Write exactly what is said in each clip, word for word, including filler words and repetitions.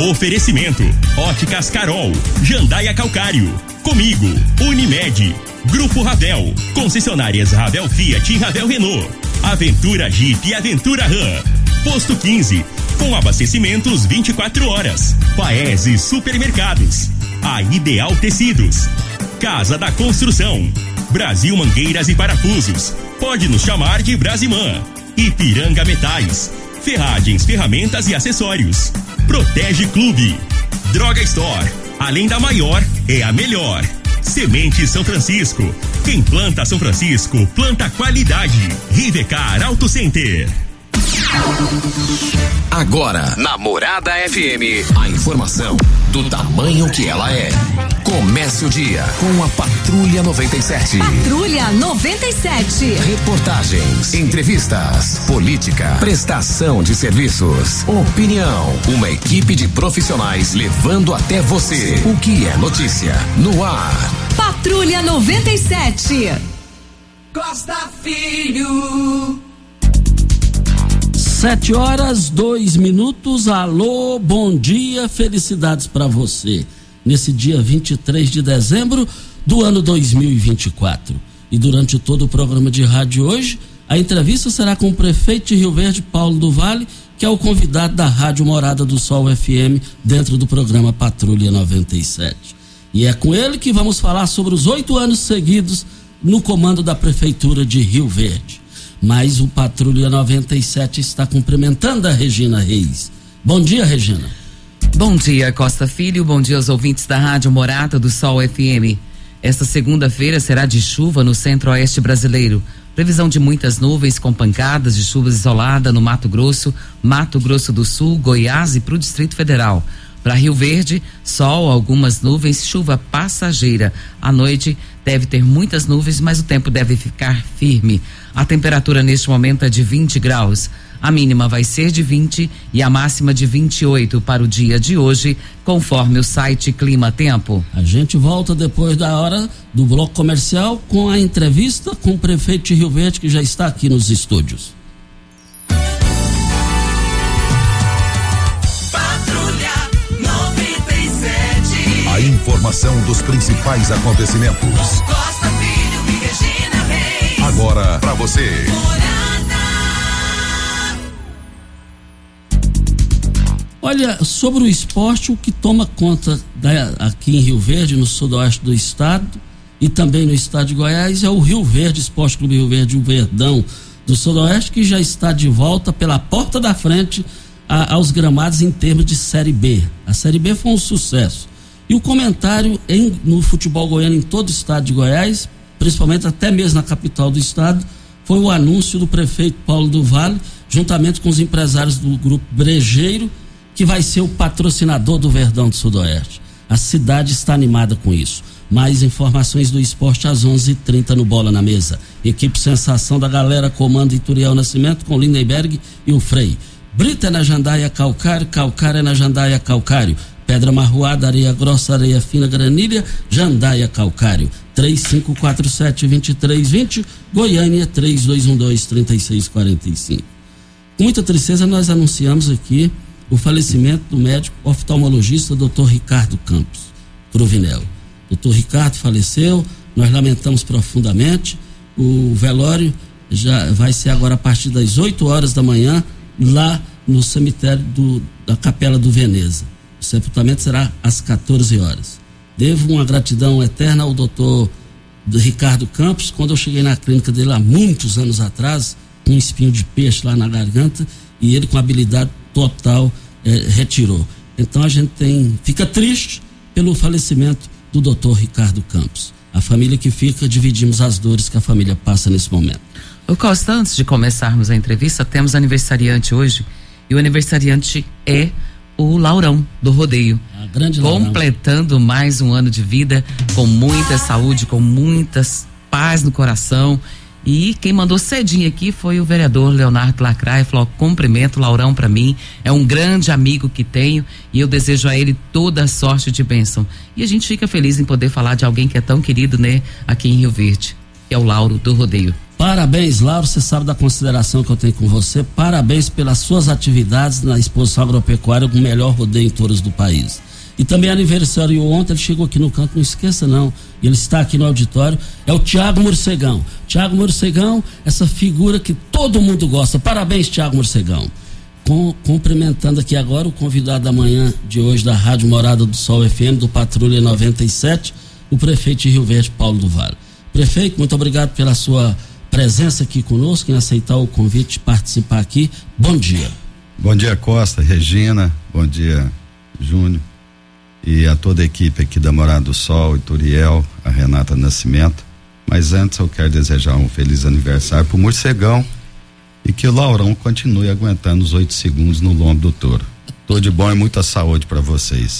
Oferecimento: Óticas Carol, Jandaia Calcário, Comigo, Unimed, Grupo Ravel, concessionárias Ravel Fiat e Ravel Renault, Aventura Jeep e Aventura Ram, Posto quinze, com abastecimentos vinte e quatro horas, Paese Supermercados, a Ideal Tecidos, Casa da Construção, Brasil Mangueiras e Parafusos, pode nos chamar de Brasimã, Ipiranga Metais, Ferragens, Ferramentas e Acessórios, Protege Clube, Droga Store, além da maior, é a melhor. Semente São Francisco, quem planta São Francisco, planta qualidade. Rivecar Auto Center. Agora, na Morada F M, a informação do tamanho que ela é. Comece o dia com a Patrulha noventa e sete. Patrulha noventa e sete. Reportagens, entrevistas, política, prestação de serviços, opinião. Uma equipe de profissionais levando até você o que é notícia no ar. Patrulha noventa e sete. Costa Filho. Sete horas, dois minutos. Alô, bom dia, felicidades para você. Nesse dia vinte e três de dezembro do ano dois mil e vinte e quatro. E durante todo o programa de rádio hoje, a entrevista será com o prefeito de Rio Verde, Paulo do Vale, que é o convidado da Rádio Morada do Sol F M, dentro do programa Patrulha noventa e sete. E é com ele que vamos falar sobre os oito anos seguidos no comando da Prefeitura de Rio Verde. Mas o Patrulha noventa e sete está cumprimentando a Regina Reis. Bom dia, Regina. Bom dia, Costa Filho. Bom dia aos ouvintes da Rádio Morada do Sol F M. Esta segunda-feira será de chuva no centro-oeste brasileiro. Previsão de muitas nuvens com pancadas de chuva isolada no Mato Grosso, Mato Grosso do Sul, Goiás e para o Distrito Federal. Para Rio Verde, sol, algumas nuvens, chuva passageira. À noite deve ter muitas nuvens, mas o tempo deve ficar firme. A temperatura neste momento é de vinte graus. A mínima vai ser de vinte e a máxima de vinte e oito para o dia de hoje, conforme o site Clima Tempo. A gente volta depois da hora do bloco comercial com a entrevista com o prefeito de Rio Verde, que já está aqui nos estúdios. A informação dos principais acontecimentos. Costa Filho e Regina Reis. Agora pra você. Olha, sobre o esporte, o que toma conta da, aqui em Rio Verde, no sudoeste do estado e também no estado de Goiás, é o Rio Verde, Esporte Clube Rio Verde, o Verdão do sudoeste, que já está de volta pela porta da frente a, aos gramados em termos de Série B. A Série B foi um sucesso. E o comentário em, no futebol goiano em todo o estado de Goiás, principalmente até mesmo na capital do estado, foi o anúncio do prefeito Paulo do Vale, juntamente com os empresários do grupo Brejeiro, que vai ser o patrocinador do Verdão do Sudoeste. A cidade está animada com isso. Mais informações do esporte às onze e trinta no Bola na Mesa. Equipe Sensação da Galera, comando Ituriel Nascimento com Lindenberg e o Frei. Brita é na Jandaia Calcário, Calcário é na Jandaia Calcário. Pedra marroada, areia grossa, areia fina, granilha, Jandaia Calcário. três cinco quatro sete, dois três dois zero, Goiânia três dois um dois, três seis quatro cinco. Com muita tristeza nós anunciamos aqui o falecimento do médico oftalmologista doutor Ricardo Campos Cruvinel. doutor Ricardo faleceu, nós lamentamos profundamente. O velório já vai ser agora a partir das oito horas da manhã, lá no cemitério do, da Capela do Veneza. O sepultamento será às quatorze horas. Devo uma gratidão eterna ao doutor Ricardo Campos. Quando eu cheguei na clínica dele há muitos anos atrás, com um espinho de peixe lá na garganta, e ele com habilidade total eh, retirou. Então a gente tem, fica triste pelo falecimento do doutor Ricardo Campos. A família que fica, dividimos as dores que a família passa nesse momento. O Costa, antes de começarmos a entrevista, temos aniversariante hoje, e o aniversariante é o Laurão do Rodeio, a grande Laurão. Completando mais um ano de vida com muita saúde, com muita paz no coração. E quem mandou cedinho aqui foi o vereador Leonardo Lacraia, falou: cumprimento o Laurão para mim, é um grande amigo que tenho e eu desejo a ele toda a sorte de bênção. E a gente fica feliz em poder falar de alguém que é tão querido, né, aqui em Rio Verde, que é o Lauro do Rodeio. Parabéns, Lauro, você sabe da consideração que eu tenho com você. Parabéns pelas suas atividades na exposição agropecuária com o melhor rodeio em touros do país. E também aniversário ontem, ele chegou aqui no canto, não esqueça não, ele está aqui no auditório, é o Tiago Morcegão. Tiago Morcegão, essa figura que todo mundo gosta. Parabéns, Tiago Morcegão. Com, cumprimentando aqui agora o convidado da manhã de hoje da Rádio Morada do Sol F M, do Patrulha noventa e sete, o prefeito de Rio Verde, Paulo do Vale. Prefeito, muito obrigado pela sua presença aqui conosco, em aceitar o convite de participar aqui. Bom dia. Bom dia, Costa, Regina, bom dia, Júnior, e a toda a equipe aqui da Morada do Sol, o Turiel, a Renata Nascimento. Mas antes eu quero desejar um feliz aniversário pro Morcegão e que o Laurão continue aguentando os oito segundos no lombo do touro. Tudo de bom e muita saúde para vocês.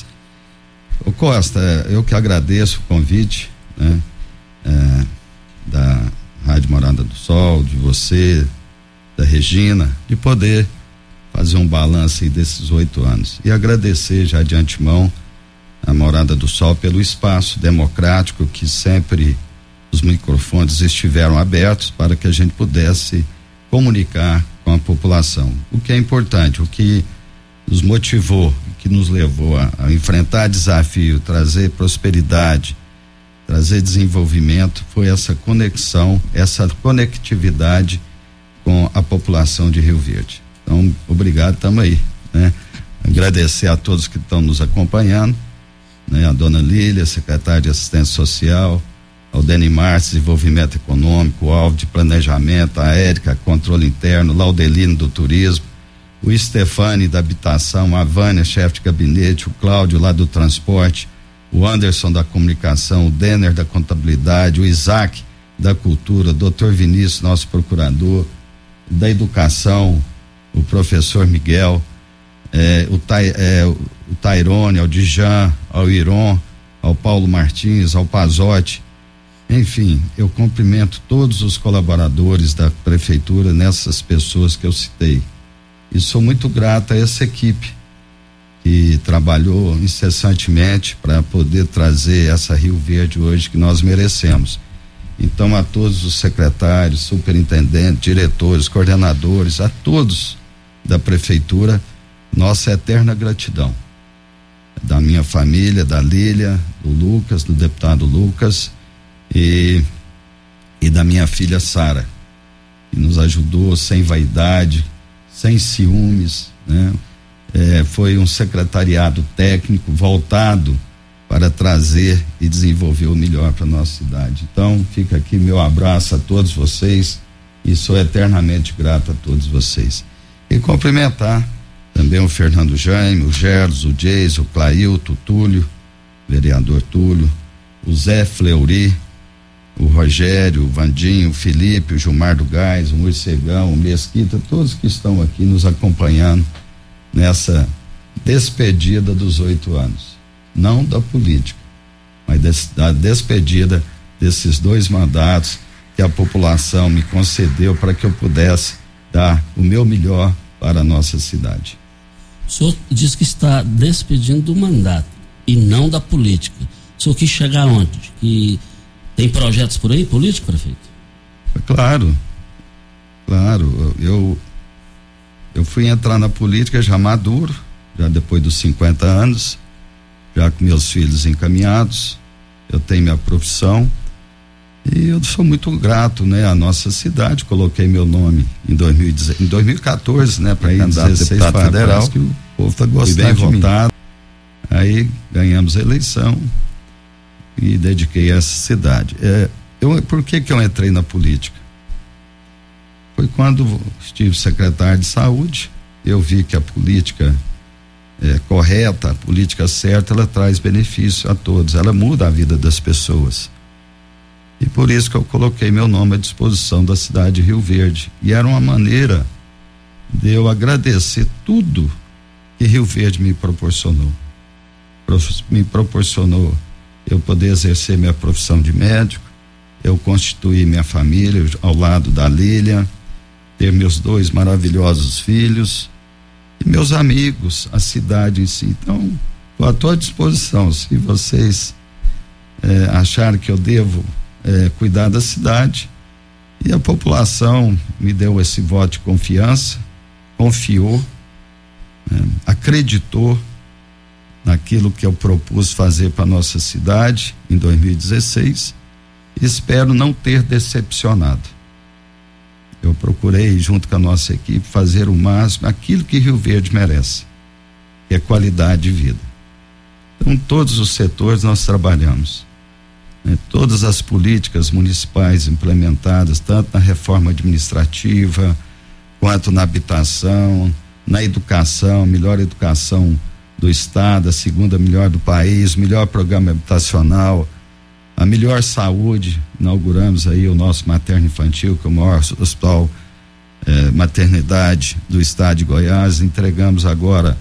Ô Costa, eu que agradeço o convite, né, é, da Rádio Morada do Sol, de você, da Regina, de poder fazer um balanço aí desses oito anos. E agradecer já de antemão a Morada do Sol pelo espaço democrático que sempre os microfones estiveram abertos para que a gente pudesse comunicar com a população. O que é importante, o que nos motivou, o que nos levou a, a enfrentar desafio, trazer prosperidade, trazer desenvolvimento, foi essa conexão, essa conectividade com a população de Rio Verde. Então, obrigado, estamos aí, né? Agradecer a todos que estão nos acompanhando, né? A dona Lília, secretária de Assistência Social, ao Denimar, Desenvolvimento Econômico, o Alvo de Planejamento, a Érica, Controle Interno, Laudelino do Turismo, o Stefani da Habitação, a Vânia, chefe de gabinete, o Cláudio lá do Transporte, o Anderson da Comunicação, o Denner da Contabilidade, o Isaac da Cultura, o doutor Vinícius, nosso procurador, da Educação, o professor Miguel, eh, o, Tai, eh, o Tairone, ao Dijan, ao Iron, ao Paulo Martins, ao Pazotti. Enfim, eu cumprimento todos os colaboradores da prefeitura nessas pessoas que eu citei. E sou muito grato a essa equipe que trabalhou incessantemente para poder trazer essa Rio Verde hoje que nós merecemos. Então, a todos os secretários, superintendentes, diretores, coordenadores, a todos da prefeitura, nossa eterna gratidão. Da minha família, da Lília, do Lucas, do deputado Lucas e, e da minha filha Sara, que nos ajudou sem vaidade, sem ciúmes, né? É, foi um secretariado técnico voltado para trazer e desenvolver o melhor para nossa cidade. Então, fica aqui meu abraço a todos vocês e sou eternamente grato a todos vocês. E cumprimentar também o Fernando Jaime, o Gerlos, o Geis, o Clailton, o Túlio, vereador Túlio, o Zé Fleury, o Rogério, o Vandinho, o Felipe, o Gilmar do Gás, o Morcegão, o Mesquita, todos que estão aqui nos acompanhando nessa despedida dos oito anos, não da política, mas des, da despedida desses dois mandatos que a população me concedeu para que eu pudesse dar o meu melhor para a nossa cidade. O senhor diz que está despedindo do mandato e não da política. O senhor quis chegar onde? Que tem projetos por aí, político, prefeito? Claro, claro, eu eu fui entrar na política já maduro, já depois dos cinquenta anos, já com meus filhos encaminhados, eu tenho minha profissão e eu sou muito grato, né, à nossa cidade. Coloquei meu nome em, dois mil e dezesseis, em dois mil e quatorze, né, para candidato a deputado federal, que o povo está gostando, bem votado. Aí ganhamos a eleição e dediquei a essa cidade. É, eu, por que que eu entrei na política? Foi quando estive secretário de saúde, eu vi que a política é, correta, a política certa, ela traz benefício a todos, ela muda a vida das pessoas. E por isso que eu coloquei meu nome à disposição da cidade de Rio Verde. E era uma maneira de eu agradecer tudo que Rio Verde me proporcionou. Me proporcionou eu poder exercer minha profissão de médico, eu constituir minha família ao lado da Lília, ter meus dois maravilhosos filhos e meus amigos, a cidade em si. Então, estou à tua disposição. Se vocês é, acharem que eu devo é, cuidar da cidade E a população me deu esse voto de confiança, confiou, né, acreditou naquilo que eu propus fazer para nossa cidade em dois mil e dezesseis. Espero não ter decepcionado. Eu procurei, junto com a nossa equipe, fazer o máximo, aquilo que Rio Verde merece, que é qualidade de vida. Então, todos os setores nós trabalhamos, né? Todas as políticas municipais implementadas, tanto na reforma administrativa, quanto na habitação, na educação, melhor educação do estado, a segunda melhor do país, melhor programa habitacional, a melhor saúde. Inauguramos aí o nosso materno infantil, que é o maior hospital eh, maternidade do estado de Goiás. Entregamos agora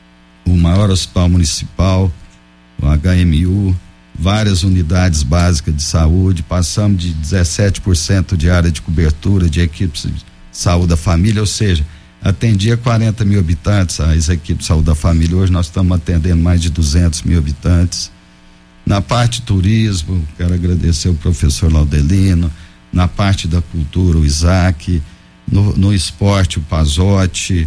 o maior hospital municipal, o H M U, várias unidades básicas de saúde. Passamos de dezessete por cento de área de cobertura de equipes de saúde da família, ou seja, atendia quarenta mil habitantes as equipes de saúde da família. Hoje nós estamos atendendo mais de duzentos mil habitantes. Na parte de turismo, quero agradecer o professor Laudelino. Na parte da cultura, o Isaac. No, no esporte, o Pazotti.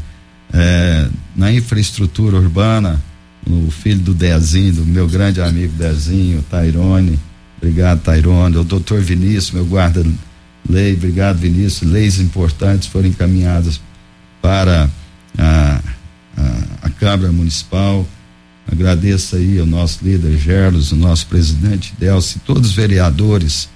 É, na infraestrutura urbana, o filho do Dezinho, do meu grande amigo Dezinho, Tairone. Obrigado, Tairone. O doutor Vinícius, meu guarda-lei. Obrigado, Vinícius. Leis importantes foram encaminhadas para a, a, a Câmara Municipal. Agradeço aí ao nosso líder Gerlos, o nosso presidente Delcio, todos os vereadores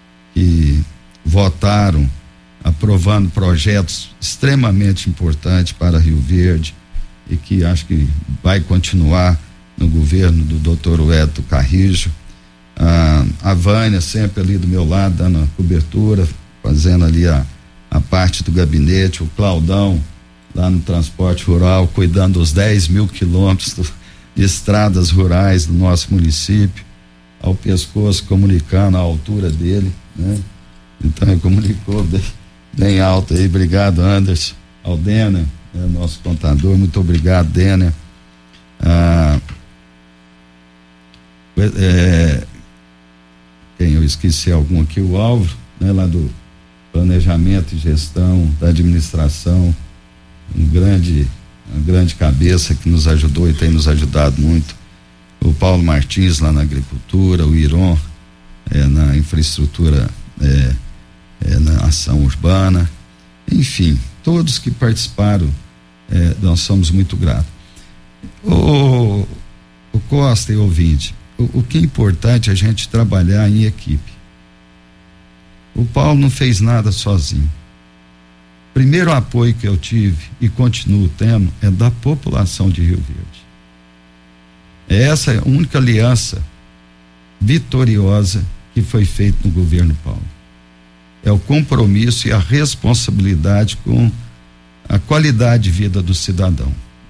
que votaram aprovando projetos extremamente importantes para Rio Verde e que acho que vai continuar no governo do doutor Wellington Carrijo. Ah, a Vânia sempre ali do meu lado, dando a cobertura, fazendo ali a, a parte do gabinete, o Claudão lá no transporte rural, cuidando dos dez mil quilômetros do, de estradas rurais do nosso município, ao pescoço, comunicando a altura dele, né? Então ele comunicou bem, bem alto aí. Obrigado, Anderson. Ao Denner, né, nosso contador, muito obrigado, Denner. Ah, é, quem eu esqueci algum aqui, o Álvaro, né, lá do planejamento e gestão da administração, um grande uma grande cabeça que nos ajudou e tem nos ajudado muito. O Paulo Martins lá na agricultura, o Iron é, na infraestrutura, é, é, na ação urbana, enfim, todos que participaram, é, nós somos muito gratos. O, o Costa e ouvinte, o, o que é importante é a gente trabalhar em equipe. O Paulo não fez nada sozinho. Primeiro apoio que eu tive e continuo tendo é da população de Rio Verde. Essa é a única aliança vitoriosa que foi feita no governo Paulo. É o compromisso e a responsabilidade com a qualidade de vida do cidadão.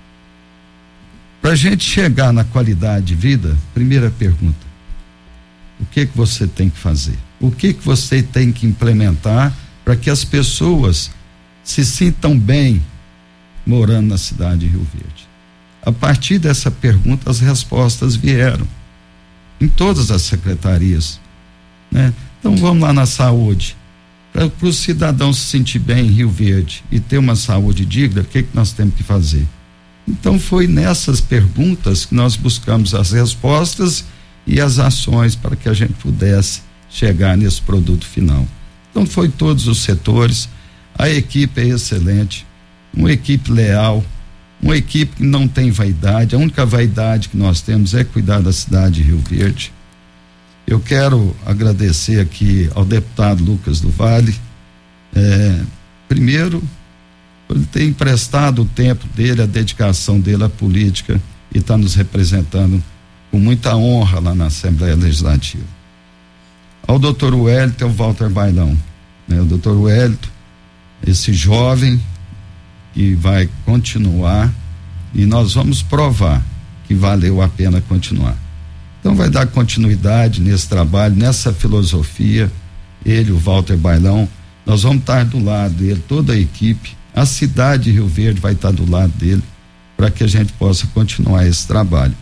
Para a gente chegar na qualidade de vida, primeira pergunta: o que que você tem que fazer? O que que você tem que implementar para que as pessoas se sintam bem morando na cidade de Rio Verde? A partir dessa pergunta, as respostas vieram em todas as secretarias, né? Então vamos lá na saúde. Para o cidadão se sentir bem em Rio Verde e ter uma saúde digna, o que que nós temos que fazer? Então foi nessas perguntas que nós buscamos as respostas e as ações para que a gente pudesse chegar nesse produto final. Então foi todos os setores. A equipe é excelente, uma equipe leal, uma equipe que não tem vaidade. A única vaidade que nós temos é cuidar da cidade de Rio Verde. Eu quero agradecer aqui ao deputado Lucas do Vale, é, primeiro, por ele ter emprestado o tempo dele, a dedicação dele à política e está nos representando com muita honra lá na Assembleia Legislativa. Ao doutor Wellington e ao Walter Bailão, né? O doutor Wellington, esse jovem que vai continuar e nós vamos provar que valeu a pena continuar. Então vai dar continuidade nesse trabalho, nessa filosofia. Ele, o Walter Bailão, nós vamos estar do lado dele, toda a equipe, a cidade de Rio Verde vai estar do lado dele para que a gente possa continuar esse trabalho.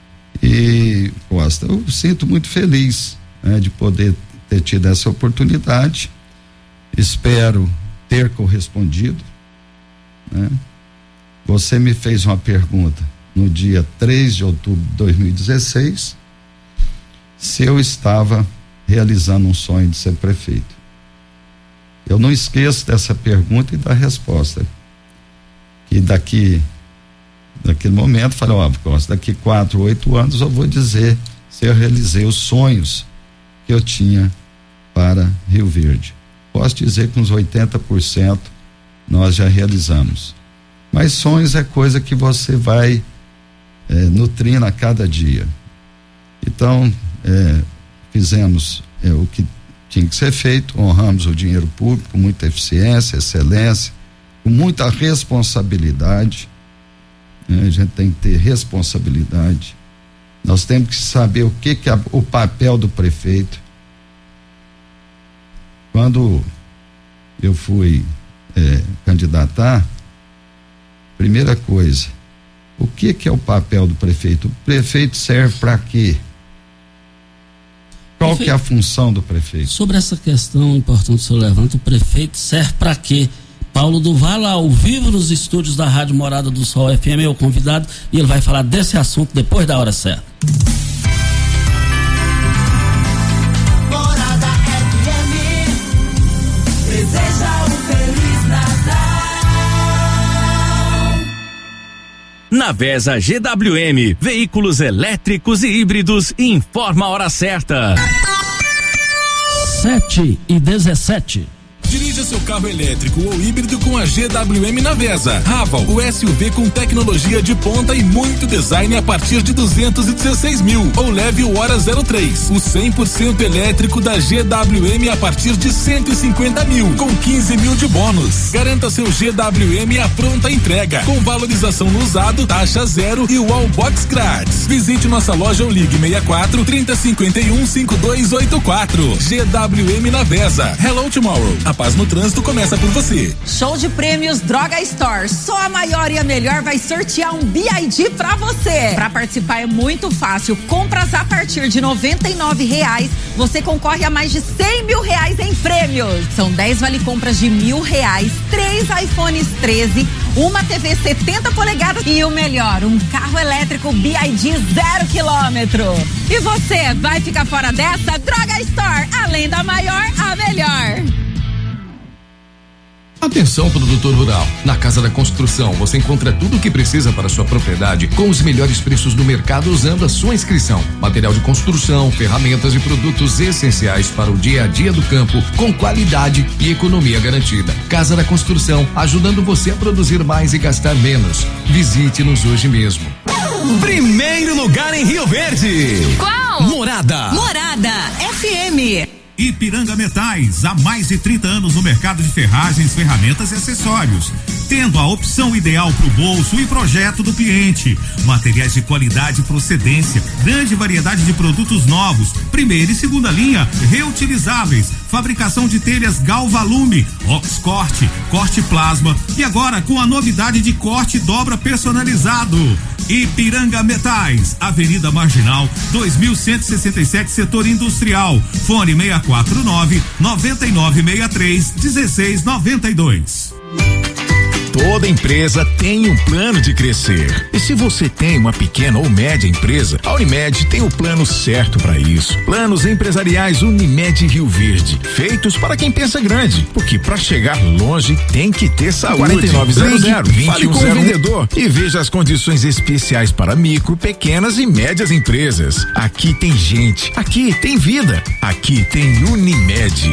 E Costa, eu sinto muito feliz, né, de poder ter tido essa oportunidade. espero ter correspondido, né? Você me fez uma pergunta no dia três de outubro de dois mil e dezesseis se eu estava realizando um sonho de ser prefeito. Eu não esqueço dessa pergunta e da resposta. Que daqui, daquele momento, falei, ó, Costa, daqui quatro, oito anos eu vou dizer se eu realizei os sonhos que eu tinha para Rio Verde. Posso dizer que uns oitenta por cento nós já realizamos. Mas sonhos é coisa que você vai é, nutrindo a cada dia. Então, é, fizemos é, o que tinha que ser feito, honramos o dinheiro público com muita eficiência, excelência, com muita responsabilidade, né? A gente tem que ter responsabilidade. Nós temos que saber o que, que é o papel do prefeito. Quando eu fui é, candidatar, primeira coisa, o que, que é o papel do prefeito? O prefeito serve para quê? Qual prefeito, que é a função do prefeito? Sobre essa questão importante que o senhor levanta, o prefeito serve para quê? Paulo Duval, ao vivo nos estúdios da Rádio Morada do Sol F M, é o convidado e ele vai falar desse assunto depois da hora certa. Morada F M, deseja um Feliz Natal. Navesa G W M, veículos elétricos e híbridos, informa a hora certa. sete e dezessete. Dirija seu carro elétrico ou híbrido com a G W M Navesa. Raval, o S U V com tecnologia de ponta e muito design a partir de duzentos e dezesseis mil. Ou leve o Hora zero três, o cem por cento elétrico da G W M a partir de cento e cinquenta mil, com quinze mil de bônus. Garanta seu G W M à pronta entrega, com valorização no usado, taxa zero e o Wallbox grátis. Visite nossa loja ou ligue seis quatro, trinta, cinquenta e um, cinquenta e dois oitenta e quatro. G W M Navesa. Hello Tomorrow. A paz no trânsito começa por você. Show de prêmios Droga Store. Só a maior e a melhor vai sortear um B I D pra você. Pra participar é muito fácil. Compras a partir de noventa e nove reais. Você concorre a mais de cem mil reais em prêmios. São dez vale compras de mil reais, três iPhones treze, uma T V setenta polegadas e o melhor, um carro elétrico B I D zero quilômetro. E você vai ficar fora dessa? Droga Store. Além da maior, a melhor. Atenção, produtor rural. Na Casa da Construção você encontra tudo o que precisa para sua propriedade com os melhores preços do mercado usando a sua inscrição. Material de construção, ferramentas e produtos essenciais para o dia a dia do campo com qualidade e economia garantida. Casa da Construção, ajudando você a produzir mais e gastar menos. Visite-nos hoje mesmo. Primeiro lugar em Rio Verde. Qual? Morada. Morada F M. Ipiranga Metais, há mais de trinta anos no mercado de ferragens, ferramentas e acessórios, tendo a opção ideal para o bolso e projeto do cliente. Materiais de qualidade e procedência, grande variedade de produtos novos, primeira e segunda linha, reutilizáveis, fabricação de telhas Galvalume, Oxcorte, corte plasma e agora com a novidade de corte dobra personalizado. Ipiranga Metais, Avenida Marginal, dois mil cento e sessenta e sete, Setor Industrial. Fone seis quatro nove, nove nove seis três, um seis nove dois. Toda empresa tem um plano de crescer. E se você tem uma pequena ou média empresa, a Unimed tem o plano certo para isso. Planos empresariais Unimed Rio Verde, feitos para quem pensa grande, porque para chegar longe tem que ter saúde. quarenta e nove zero zero, fale com o vendedor e veja as condições especiais para micro, pequenas e médias empresas. Aqui tem gente, aqui tem vida, aqui tem Unimed.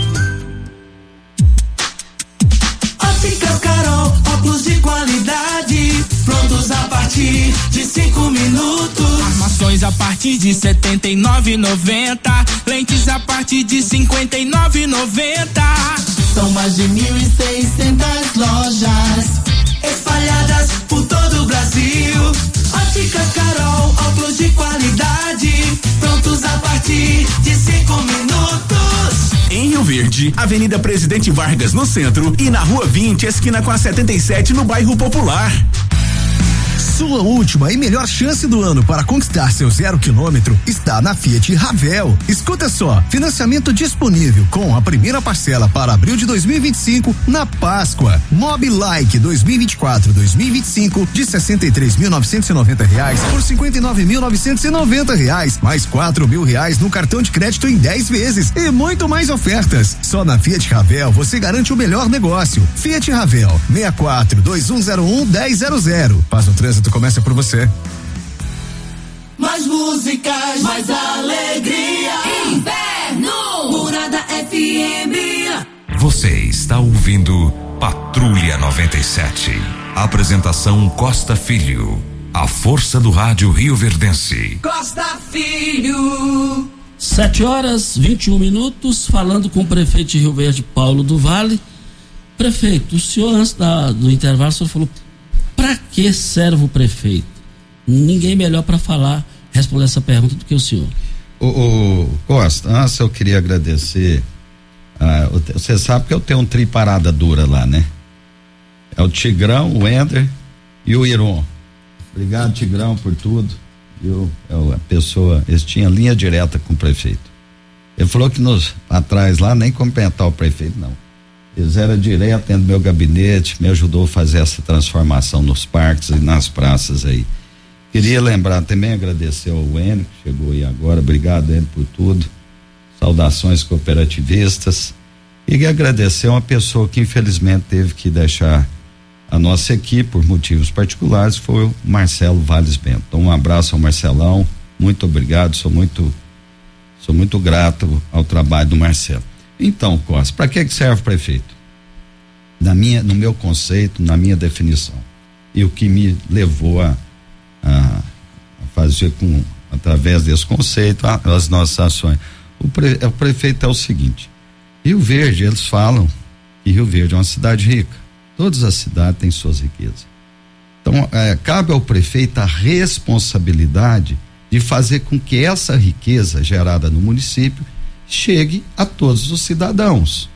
Óticas Carol, óculos de qualidade, prontos a partir de cinco minutos. Armações a partir de setenta e nove reais e noventa centavos, lentes a partir de cinquenta e nove reais e noventa centavos. São mais de mil e seiscentas lojas espalhadas por todo o Brasil. Óticas Carol, óculos de qualidade, prontos a partir de cinco minutos. Em Rio Verde, Avenida Presidente Vargas no centro e na Rua vinte, esquina com a setenta e sete no bairro Popular. Sua última e melhor chance do ano para conquistar seu zero quilômetro está na Fiat Ravel. Escuta só, financiamento disponível com a primeira parcela para abril de dois mil e vinte e cinco na Páscoa. Mob Like dois mil e vinte e quatro, dois mil e vinte e cinco de sessenta e três mil novecentos e noventa reais por cinquenta e nove mil novecentos e noventa reais, mais quatro mil reais no cartão de crédito em dez vezes e muito mais ofertas. Só na Fiat Ravel você garante o melhor negócio. Fiat Ravel seis quatro dois um zero um um zero zero zero. Faz o trânsito, começa por você. Mais músicas, mais alegria. Inverno. Morada F M. Você está ouvindo Patrulha noventa e sete. Apresentação Costa Filho. A força do rádio rioverdense. Costa Filho. Sete horas, vinte e um minutos, falando com o prefeito de Rio Verde, Paulo do Vale. Prefeito, o senhor antes da, do intervalo, o senhor falou, para que serve o prefeito? Ninguém melhor para falar, responder essa pergunta do que o senhor. O, o Costa, antes eu queria agradecer, ah, você sabe que eu tenho um tri parada dura lá, né? É o Tigrão, o Ender e o Iron. Obrigado, Tigrão, por tudo. Eu, eu, a pessoa, eles tinham linha direta com o prefeito. Ele falou que nos atrás lá, nem cumprimentar o prefeito, não. Eles eram direto dentro do meu gabinete, me ajudou a fazer essa transformação nos parques e nas praças aí. Queria lembrar também, agradecer ao Enio, que chegou aí agora, obrigado, Enio, por tudo. Saudações cooperativistas. E agradecer a uma pessoa que infelizmente teve que deixar a nossa equipe por motivos particulares, foi o Marcelo Valles Bento. Então, um abraço ao Marcelão, muito obrigado, sou muito sou muito grato ao trabalho do Marcelo. Então, Costa, para que que serve o prefeito? Na minha, no meu conceito, na minha definição, e o que me levou a, a, a fazer com, através desse conceito, a, as nossas ações. O, pre, o prefeito é o seguinte: Rio Verde, eles falam que Rio Verde é uma cidade rica. Todas as cidades têm suas riquezas. Então, é, cabe ao prefeito a responsabilidade de fazer com que essa riqueza gerada no município chegue a todos os cidadãos,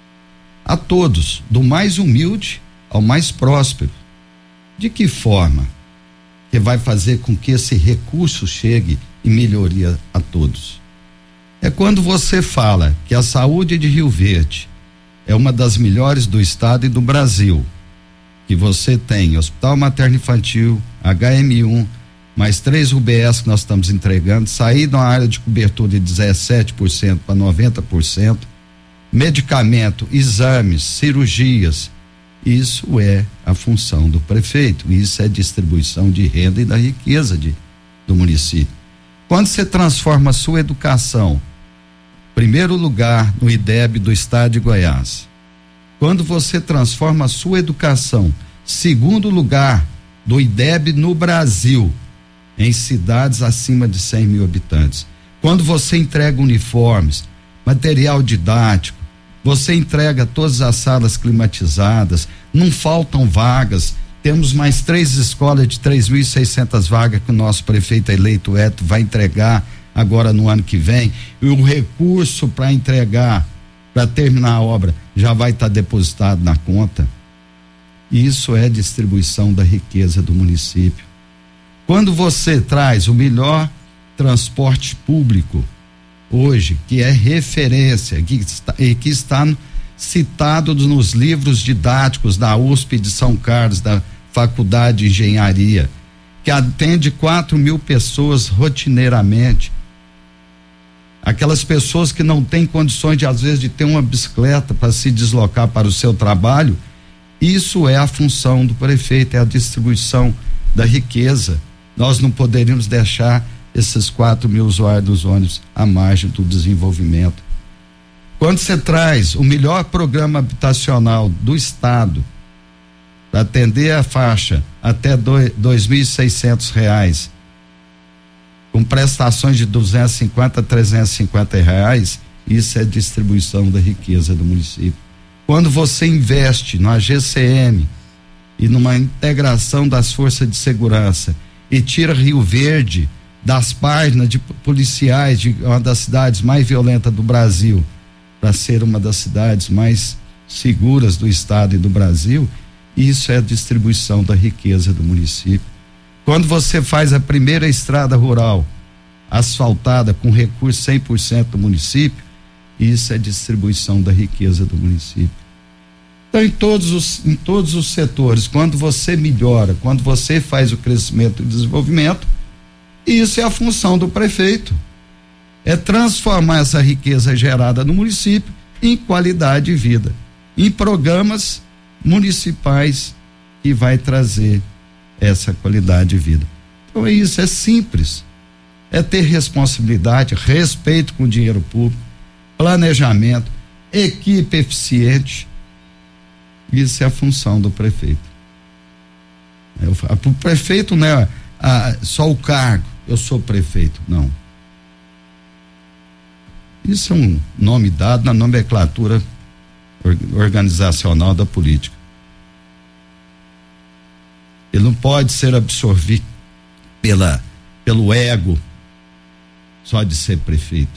a todos, do mais humilde ao mais próspero. De que forma que vai fazer com que esse recurso chegue em melhoria a todos? É quando você fala que a saúde de Rio Verde é uma das melhores do estado e do Brasil, que você tem Hospital Materno Infantil, H M um, mais três U B S que nós estamos entregando, sair de uma área de cobertura de dezessete por cento para noventa por cento, medicamento, exames, cirurgias. Isso é a função do prefeito, isso é distribuição de renda e da riqueza de, do município. Quando você transforma a sua educação, primeiro lugar no I D E B do estado de Goiás, quando você transforma a sua educação, segundo lugar do I D E B no Brasil, em cidades acima de cem mil habitantes. Quando você entrega uniformes, material didático, você entrega todas as salas climatizadas, não faltam vagas, temos mais três escolas de três mil e seiscentas vagas que o nosso prefeito eleito Eto vai entregar agora no ano que vem, e o recurso para entregar, para terminar a obra, já vai estar tá depositado na conta. Isso é distribuição da riqueza do município. Quando você traz o melhor transporte público hoje, que é referência, que está, e que está citado nos livros didáticos da U S P de São Carlos, da Faculdade de Engenharia, que atende quatro mil pessoas rotineiramente, aquelas pessoas que não têm condições de às vezes de ter uma bicicleta para se deslocar para o seu trabalho, isso é a função do prefeito, é a distribuição da riqueza. Nós não poderíamos deixar esses quatro mil usuários dos ônibus à margem do desenvolvimento. Quando você traz o melhor programa habitacional do estado para atender a faixa até dois mil e seiscentos reais, com prestações de duzentos e cinquenta a trezentos e cinquenta reais, isso é distribuição da riqueza do município. Quando você investe na G C M e numa integração das forças de segurança e tira Rio Verde das páginas de policiais de uma das cidades mais violentas do Brasil para ser uma das cidades mais seguras do estado e do Brasil, isso é a distribuição da riqueza do município. Quando você faz a primeira estrada rural asfaltada com recurso cem por cento do município, isso é distribuição da riqueza do município. Então, em todos os, em todos os setores, quando você melhora, quando você faz o crescimento e desenvolvimento, isso é a função do prefeito. É transformar essa riqueza gerada no município em qualidade de vida, em programas municipais que vai trazer essa qualidade de vida. Então é isso, é simples. É ter responsabilidade, respeito com o dinheiro público, planejamento, equipe eficiente. Isso é a função do prefeito. É, o, o prefeito não é a, só o cargo, eu sou prefeito, não. Isso é um nome dado na nomenclatura organizacional da política. Ele não pode ser absorvido pela, pelo ego só de ser prefeito.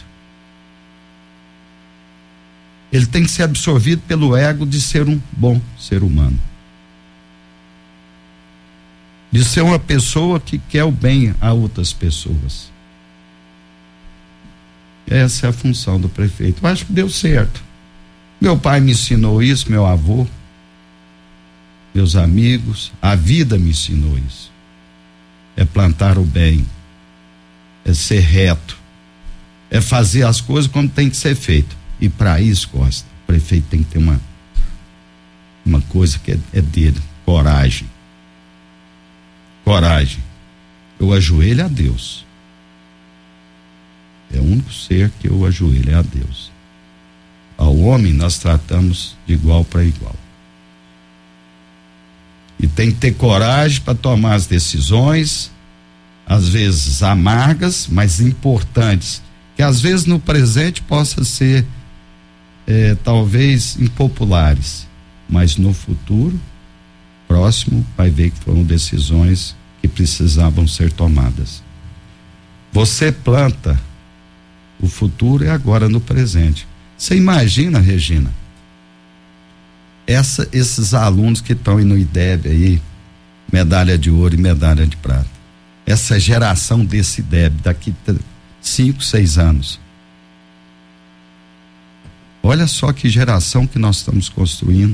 Ele tem que ser absorvido pelo ego de ser um bom ser humano, de ser uma pessoa que quer o bem a outras pessoas. Essa é a função do prefeito. Eu acho que deu certo. Meu pai me ensinou isso, meu avô, meus amigos, a vida me ensinou isso. É plantar o bem, é ser reto, é fazer as coisas como tem que ser feito. E para isso, Costa, o prefeito tem que ter uma uma coisa que é, é dele, coragem. Coragem. Eu ajoelho a Deus. É o único ser que eu ajoelho, é a Deus. Ao homem nós tratamos de igual para igual. E tem que ter coragem para tomar as decisões, às vezes amargas, mas importantes, que às vezes no presente possa ser é, talvez impopulares, mas no futuro próximo vai ver que foram decisões que precisavam ser tomadas. Você planta, o futuro é agora no presente. Você imagina, Regina, essa, esses alunos que estão no I D E B aí, medalha de ouro e medalha de prata, essa geração desse I D E B daqui cinco, seis anos. Olha só que geração que nós estamos construindo,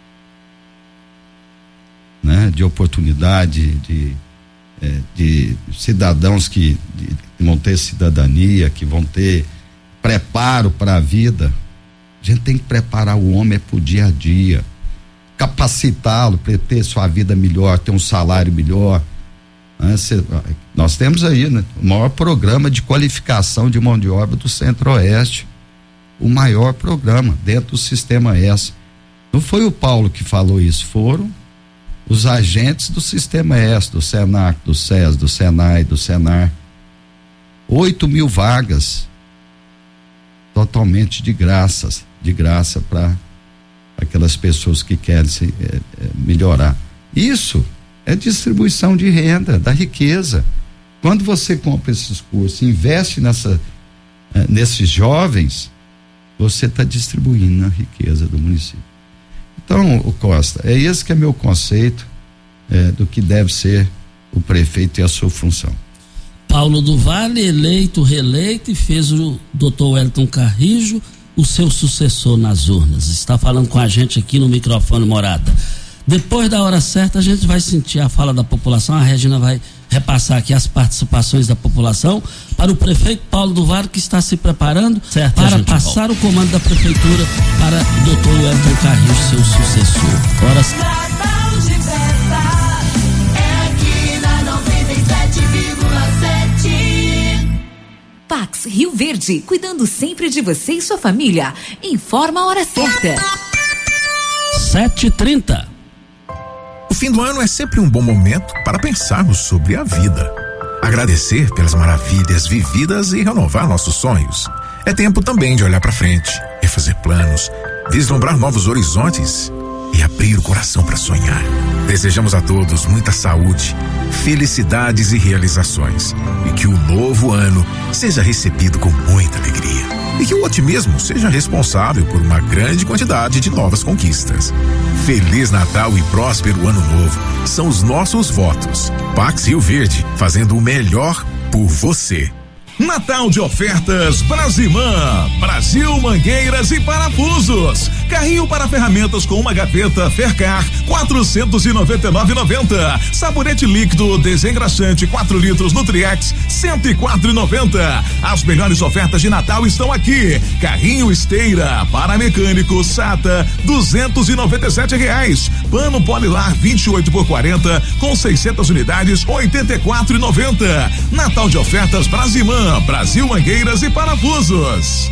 né? De oportunidade, de, é, de cidadãos que, de, que vão ter cidadania, que vão ter preparo para a vida. A gente tem que preparar o homem para o dia a dia, capacitá-lo para ter sua vida melhor, ter um salário melhor, né? Cê, nós temos aí, né, o maior programa de qualificação de mão de obra do Centro-Oeste, o maior programa dentro do Sistema S. Não foi o Paulo que falou isso, foram os agentes do Sistema S, do Senac, do SES, do Senai, do Senar. Oito mil vagas totalmente de graças, de graça para aquelas pessoas que querem se é, é, melhorar. Isso é distribuição de renda, da riqueza. Quando você compra esses cursos, investe nessa, é, nesses jovens, você está distribuindo a riqueza do município. Então, o Costa, é esse que é meu conceito é, do que deve ser o prefeito e a sua função. Paulo do Vale, eleito, reeleito, e fez o doutor Wellington Carrijo o seu sucessor nas urnas. Está falando com a gente aqui no microfone Morada. Depois da hora certa, a gente vai sentir a fala da população. A Regina vai repassar aqui as participações da população para o prefeito Paulo do Vale, que está se preparando certo, para passar volta. o comando da prefeitura para o doutor Wellington Carrijo, seu sucessor. Hora Pax Rio Verde, cuidando sempre de você e sua família. Informa a hora certa. sete e trinta. O fim do ano é sempre um bom momento para pensarmos sobre a vida. Agradecer pelas maravilhas vividas e renovar nossos sonhos. É tempo também de olhar para frente, refazer planos, vislumbrar novos horizontes e abrir o coração para sonhar. Desejamos a todos muita saúde, felicidades e realizações, e que o novo ano seja recebido com muita alegria. e que o otimismo seja responsável por uma grande quantidade de novas conquistas. Feliz Natal e próspero Ano Novo são os nossos votos. Pax Rio Verde, fazendo o melhor por você. Natal de ofertas Brasimã, Brasil Mangueiras e Parafusos. Carrinho para ferramentas com uma gaveta Fercar, quatrocentos e noventa e nove reais e noventa centavos. Sabonete líquido desengraxante quatro litros Nutriex, cento e quatro reais e noventa centavos. As melhores ofertas de Natal estão aqui. Carrinho esteira para mecânico Sata, duzentos e noventa e sete reais. Pano Polilar vinte e oito por quarenta com seiscentas unidades, oitenta e quatro reais e noventa centavos. Natal de ofertas Brasimã, Brasil Mangueiras e Parafusos.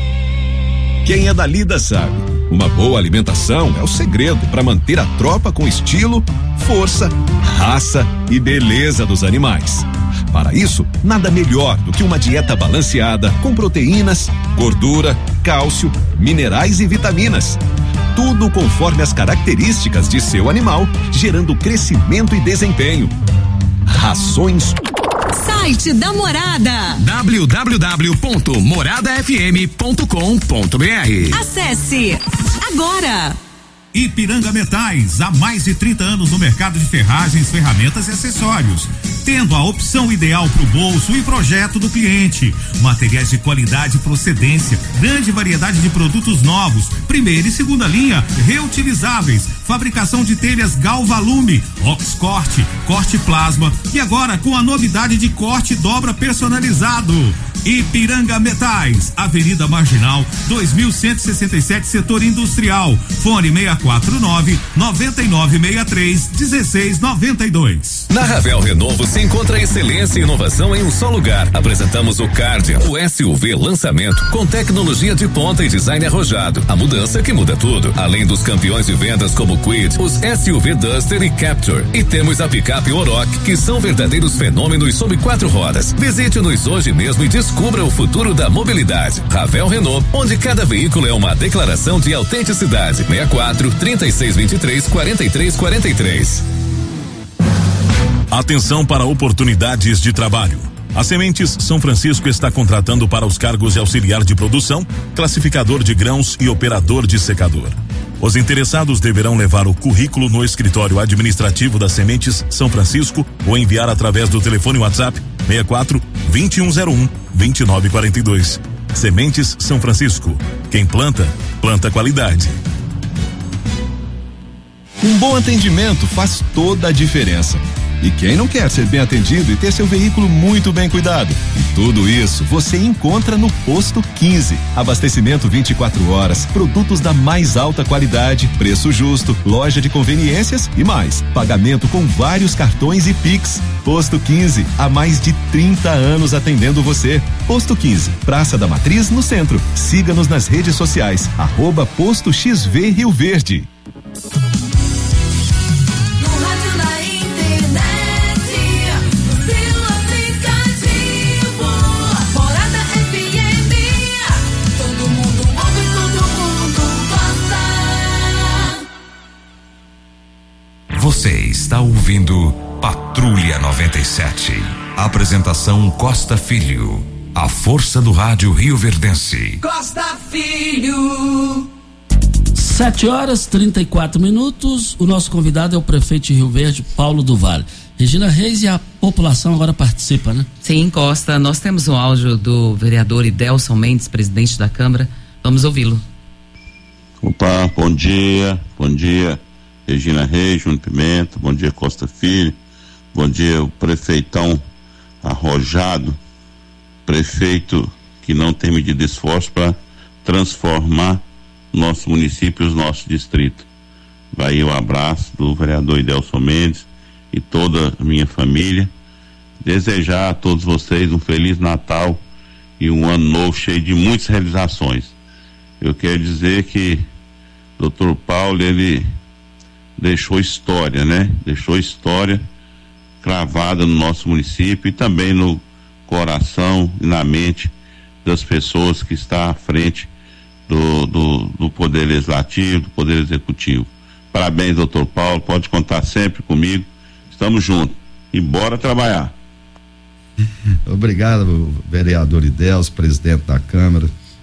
Quem é da Lida sabe, uma boa alimentação é o segredo para manter a tropa com estilo, força, raça e beleza dos animais. Para isso, nada melhor do que uma dieta balanceada com proteínas, gordura, cálcio, minerais e vitaminas. Tudo conforme as características de seu animal, gerando crescimento e desempenho. Rações. Site da Morada. w w w ponto morada f m ponto com ponto b r. Acesse agora. Ipiranga Metais, há mais de trinta anos no mercado de ferragens, ferramentas e acessórios, tendo a opção ideal para o bolso e projeto do cliente. Materiais de qualidade e procedência, grande variedade de produtos novos, primeira e segunda linha, reutilizáveis, fabricação de telhas Galvalume, Oxcorte, corte plasma e agora com a novidade de corte dobra personalizado. Ipiranga Metais, Avenida Marginal, dois mil cento e sessenta e sete, Setor Industrial. Fone seis quatro nove, nove nove seis três, um seis nove dois. Na Ravel Renovo se encontra excelência e inovação em um só lugar. Apresentamos o Cardia, o S U V lançamento com tecnologia de ponta e design arrojado. A mudança que muda tudo. Além dos campeões de vendas como Quid, os S U V Duster e Capture. E temos a picape Oroch, que são verdadeiros fenômenos sob quatro rodas. Visite-nos hoje mesmo e descubra o futuro da mobilidade. Ravel Renault, onde cada veículo é uma declaração de autenticidade. seis quatro, trinta e seis vinte e três, quarenta e três quarenta e três. Atenção para oportunidades de trabalho. A Sementes São Francisco está contratando para os cargos de auxiliar de produção, classificador de grãos e operador de secador. Os interessados deverão levar o currículo no escritório administrativo da Sementes São Francisco ou enviar através do telefone WhatsApp seis quatro, vinte e um zero um, vinte e nove quarenta e dois. Sementes São Francisco. Quem planta, planta qualidade. Um bom atendimento faz toda a diferença. E quem não quer ser bem atendido e ter seu veículo muito bem cuidado? E tudo isso você encontra no Posto quinze. Abastecimento vinte e quatro horas, produtos da mais alta qualidade, preço justo, loja de conveniências e mais. Pagamento com vários cartões e Pix. Posto quinze, há mais de trinta anos atendendo você. Posto quinze, Praça da Matriz, no centro. Siga-nos nas redes sociais, arroba Posto X V Rio Verde. Você está ouvindo Patrulha noventa e sete. Apresentação Costa Filho. A força do rádio rioverdense. Costa Filho. Sete horas trinta e quatro minutos. O nosso convidado é o prefeito de Rio Verde, Paulo do Vale. Regina Reis, e a população agora participa, né? Sim, Costa. Nós temos o áudio do vereador Idelson Mendes, presidente da Câmara. Vamos ouvi-lo. Opa, bom dia, bom dia. Regina Reis, Júnior Pimenta, bom dia Costa Filho, bom dia o prefeitão arrojado, prefeito que não tem medido esforço para transformar nosso município e os nossos distritos. Vai aí o abraço do vereador Idelson Mendes e toda a minha família. Desejar a todos vocês um Feliz Natal e um ano novo cheio de muitas realizações. Eu quero dizer que doutor Paulo, ele deixou história, né? Deixou história cravada no nosso município e também no coração e na mente das pessoas que estão à frente do, do, do Poder Legislativo, do Poder Executivo. Parabéns, doutor Paulo, pode contar sempre comigo, estamos juntos e bora trabalhar. Obrigado, vereador Idelson, presidente da Câmara.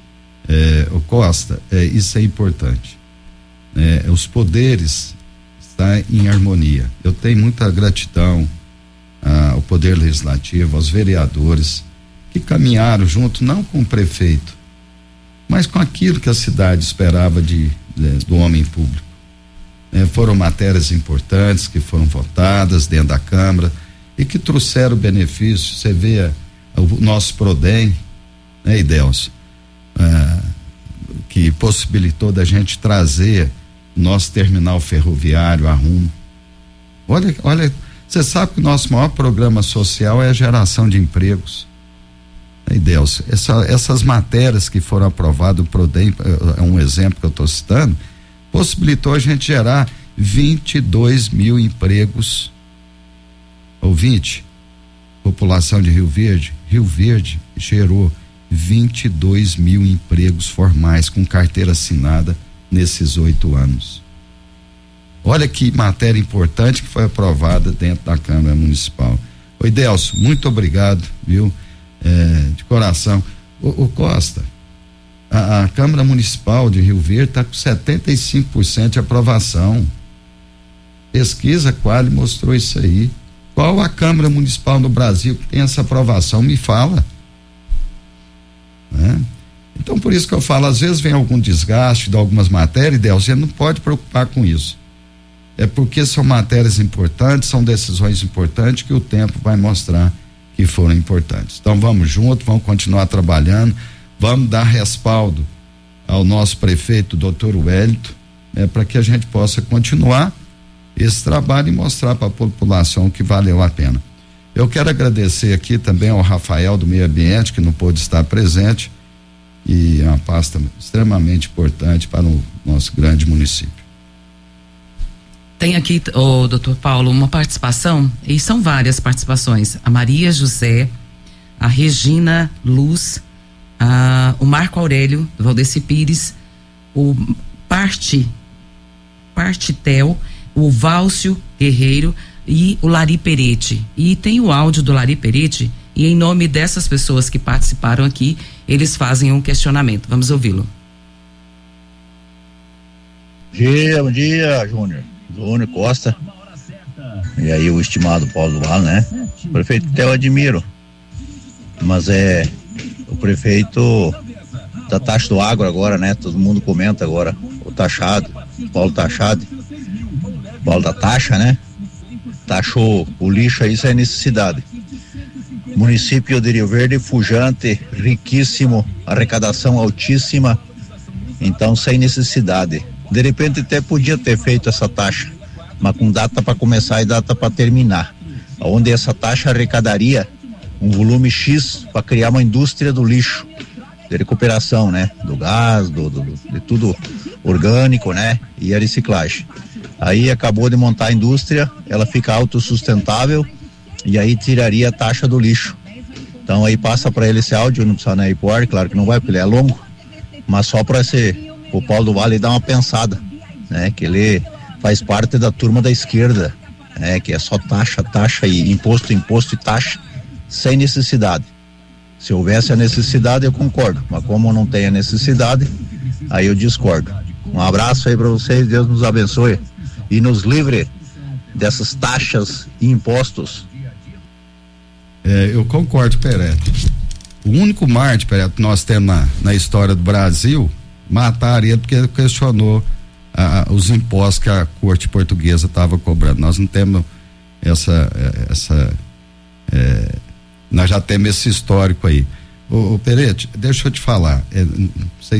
É, o Costa, é, isso é importante. É, os poderes estão em harmonia. Eu tenho muita gratidão ah, ao Poder Legislativo, aos vereadores que caminharam junto, não com o prefeito, mas com aquilo que a cidade esperava de, de do homem público. É, foram matérias importantes que foram votadas dentro da Câmara e que trouxeram benefício. Você vê a, o nosso Prodem, né, Idelcio, ah, que possibilitou da gente trazer nosso terminal ferroviário a rumo. Olha, olha, você sabe que o nosso maior programa social é a geração de empregos. Né, Idelcio, essa, essas matérias que foram aprovadas, o Prodem é um exemplo que eu estou citando, possibilitou a gente gerar vinte e dois mil empregos. Ouvinte, população de Rio Verde, Rio Verde gerou vinte e dois mil empregos formais com carteira assinada nesses oito anos. Olha que matéria importante que foi aprovada dentro da Câmara Municipal. Oi, Delcio, muito obrigado, viu? É, de coração. O, o Costa, a, a Câmara Municipal de Rio Verde está com setenta e cinco por cento de aprovação. Pesquisa Quali mostrou isso aí. Qual a Câmara Municipal no Brasil que tem essa aprovação? Me fala. Né? Então, por isso que eu falo, às vezes vem algum desgaste de algumas matérias, Del, você não pode preocupar com isso. É porque são matérias importantes, são decisões importantes que o tempo vai mostrar que foram importantes. Então, vamos junto, vamos continuar trabalhando, vamos dar respaldo ao nosso prefeito, doutor Wellington, né, para que a gente possa continuar esse trabalho e mostrar para a população que valeu a pena. Eu quero agradecer aqui também ao Rafael do Meio Ambiente, que não pôde estar presente, e é uma pasta extremamente importante para o nosso grande município. Tem aqui, o doutor Paulo, uma participação, e são várias participações. A Maria José, a Regina Luz, a, o Marco Aurélio, do Valdeci Pires, o Parte, Partitel, o Válcio Guerreiro e o Lari Peretti. E tem o áudio do Lari Peretti, e em nome dessas pessoas que participaram aqui, eles fazem um questionamento. Vamos ouvi-lo. Bom dia, bom dia, Júnior. Júnior Costa. E aí o estimado Paulo do Vale, né? O prefeito até eu admiro. Mas é o prefeito da taxa do agro agora, né? Todo mundo comenta agora. O taxado, Paulo Taxado. Paulo da taxa, né? Taxou o lixo aí, isso é necessidade. Município de Rio Verde, pujante, riquíssimo, arrecadação altíssima, então sem necessidade. De repente até podia ter feito essa taxa, mas com data para começar e data para terminar, onde essa taxa arrecadaria um volume X para criar uma indústria do lixo, de recuperação, né? Do gás, do, do, de tudo orgânico, né? E a reciclagem. Aí acabou de montar a indústria, ela fica autossustentável e aí tiraria a taxa do lixo. Então aí passa para ele esse áudio, não precisa nem ir pro ar, claro que não vai, porque ele é longo, mas só para esse, o Paulo do Vale dar uma pensada, né? Que ele faz parte da turma da esquerda, né? Que é só taxa, taxa e imposto, imposto e taxa, sem necessidade. Se houvesse a necessidade eu concordo, mas como não tem a necessidade, aí eu discordo. Um abraço aí para vocês, Deus nos abençoe e nos livre dessas taxas e impostos. É, eu concordo, Peretti. O único Marte, Peretti, que nós temos na, na história do Brasil, mataram ele porque ele questionou ah, os impostos que a corte portuguesa estava cobrando. Nós não temos essa, essa é, nós já temos esse histórico aí. Ô, ô Peretti, deixa eu te falar, é, não sei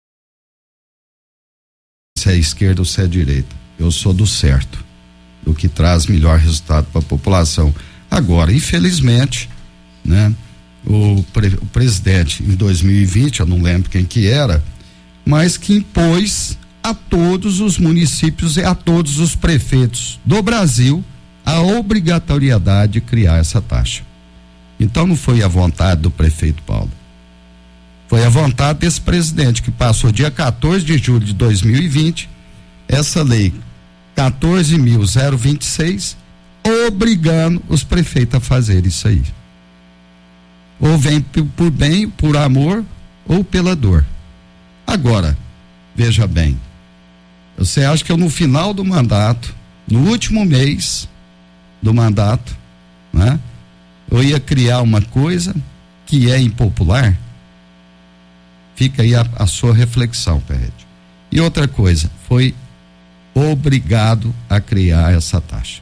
se é esquerda ou se é direita. Eu sou do certo, do que traz melhor resultado para a população. Agora, infelizmente, né, o, pre, o presidente em dois mil e vinte, eu não lembro quem que era, mas que impôs a todos os municípios e a todos os prefeitos do Brasil a obrigatoriedade de criar essa taxa. Então não foi a vontade do prefeito Paulo. Foi a vontade desse presidente que passou dia quatorze de julho de dois mil e vinte essa lei quatorze mil zero vinte e seis, obrigando os prefeitos a fazer isso aí. Ou vem por bem, por amor ou pela dor. Agora, veja bem, você acha que eu no final do mandato, no último mês do mandato, né, eu ia criar uma coisa que é impopular? Fica aí a, a sua reflexão, Perrete. E outra coisa, foi obrigado a criar essa taxa.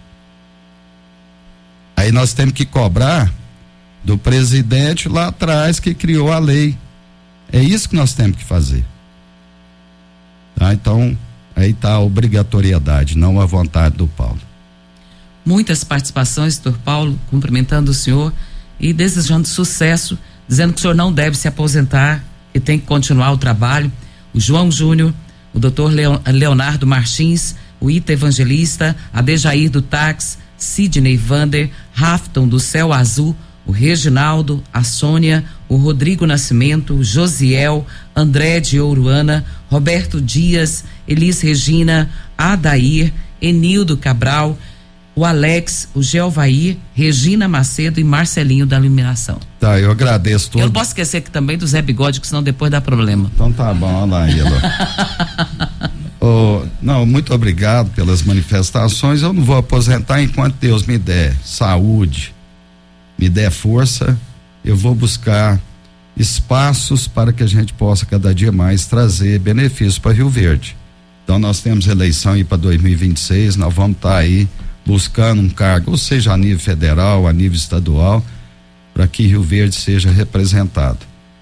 Aí nós temos que cobrar do presidente lá atrás que criou a lei. É isso que nós temos que fazer. Tá? Então, aí está a obrigatoriedade, não a vontade do Paulo. Muitas participações, doutor Paulo, cumprimentando o senhor e desejando sucesso, dizendo que o senhor não deve se aposentar, que tem que continuar o trabalho. O João Júnior, o doutor Leonardo Martins, o Ita Evangelista, a Dejair do Táxi, Sidney Vander, Rafton do Céu Azul, o Reginaldo, a Sônia, o Rodrigo Nascimento, o Josiel, André de Ouruana, Roberto Dias, Elis Regina, Adair, Enildo Cabral, o Alex, o Geovair, Regina Macedo e Marcelinho da Iluminação. Tá, eu agradeço tudo. Eu não posso esquecer que também do Zé Bigode, que senão depois dá problema. Então tá bom, olha lá, Ilo. oh, não, muito obrigado pelas manifestações. Eu não vou aposentar enquanto Deus me der saúde, me der força. Eu vou buscar espaços para que a gente possa cada dia mais trazer benefícios para Rio Verde. Então nós temos eleição aí para dois mil e vinte e seis, nós vamos estar tá aí buscando um cargo, ou seja, a nível federal, a nível estadual, para que Rio Verde seja representado.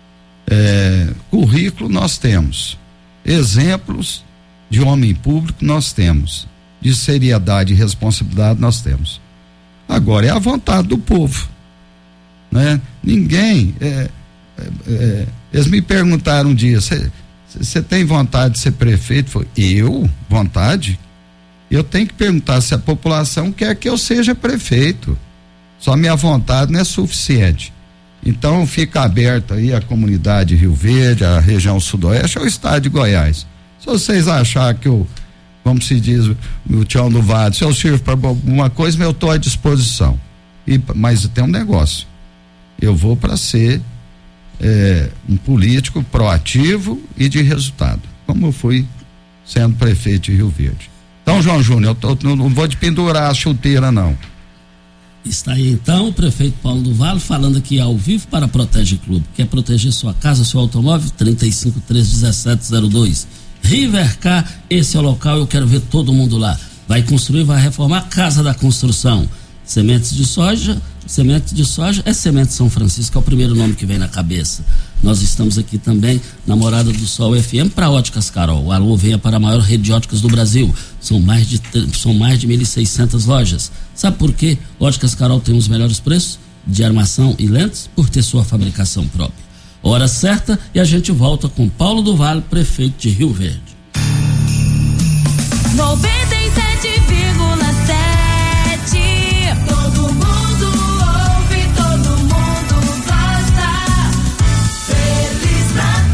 É, currículo nós temos, exemplos de homem público nós temos, de seriedade e responsabilidade nós temos. Agora é a vontade do povo, né? Ninguém, é, é, é, eles me perguntaram um dia, você tem vontade de ser prefeito? Foi, eu? Vontade? Eu tenho que perguntar se a população quer que eu seja prefeito. Só minha vontade não é suficiente. Então fica aberto aí a comunidade Rio Verde, a região sudoeste, ao estado de Goiás. Se vocês acharem que eu, como se diz o Tião do Vado, se eu sirvo para alguma coisa, eu estou à disposição. E, mas tem um negócio. Eu vou para ser é, um político proativo e de resultado, como eu fui sendo prefeito de Rio Verde. Então, João Júnior, eu, tô, eu não vou de pendurar a chuteira, não. Está aí então o prefeito Paulo do Vale falando aqui ao vivo para a Protege Clube. Quer proteger sua casa, seu automóvel? trinta e cinco, treze, dezessete zero dois. Rivercar, esse é o local, eu quero ver todo mundo lá. Vai construir, vai reformar, Casa da Construção. Sementes de soja, semente de soja é Semente São Francisco, é o primeiro nome que vem na cabeça. Nós estamos aqui também na Morada do Sol F M para Óticas Carol. O alô venha para a maior rede de óticas do Brasil. São mais de são mais de mil e seiscentas lojas. Sabe por quê? Óticas Carol tem os melhores preços de armação e lentes por ter sua fabricação própria. Hora certa e a gente volta com Paulo do Vale, prefeito de Rio Verde. noventa e sete vírgula sete. Todo mundo ouve, todo mundo gosta. Feliz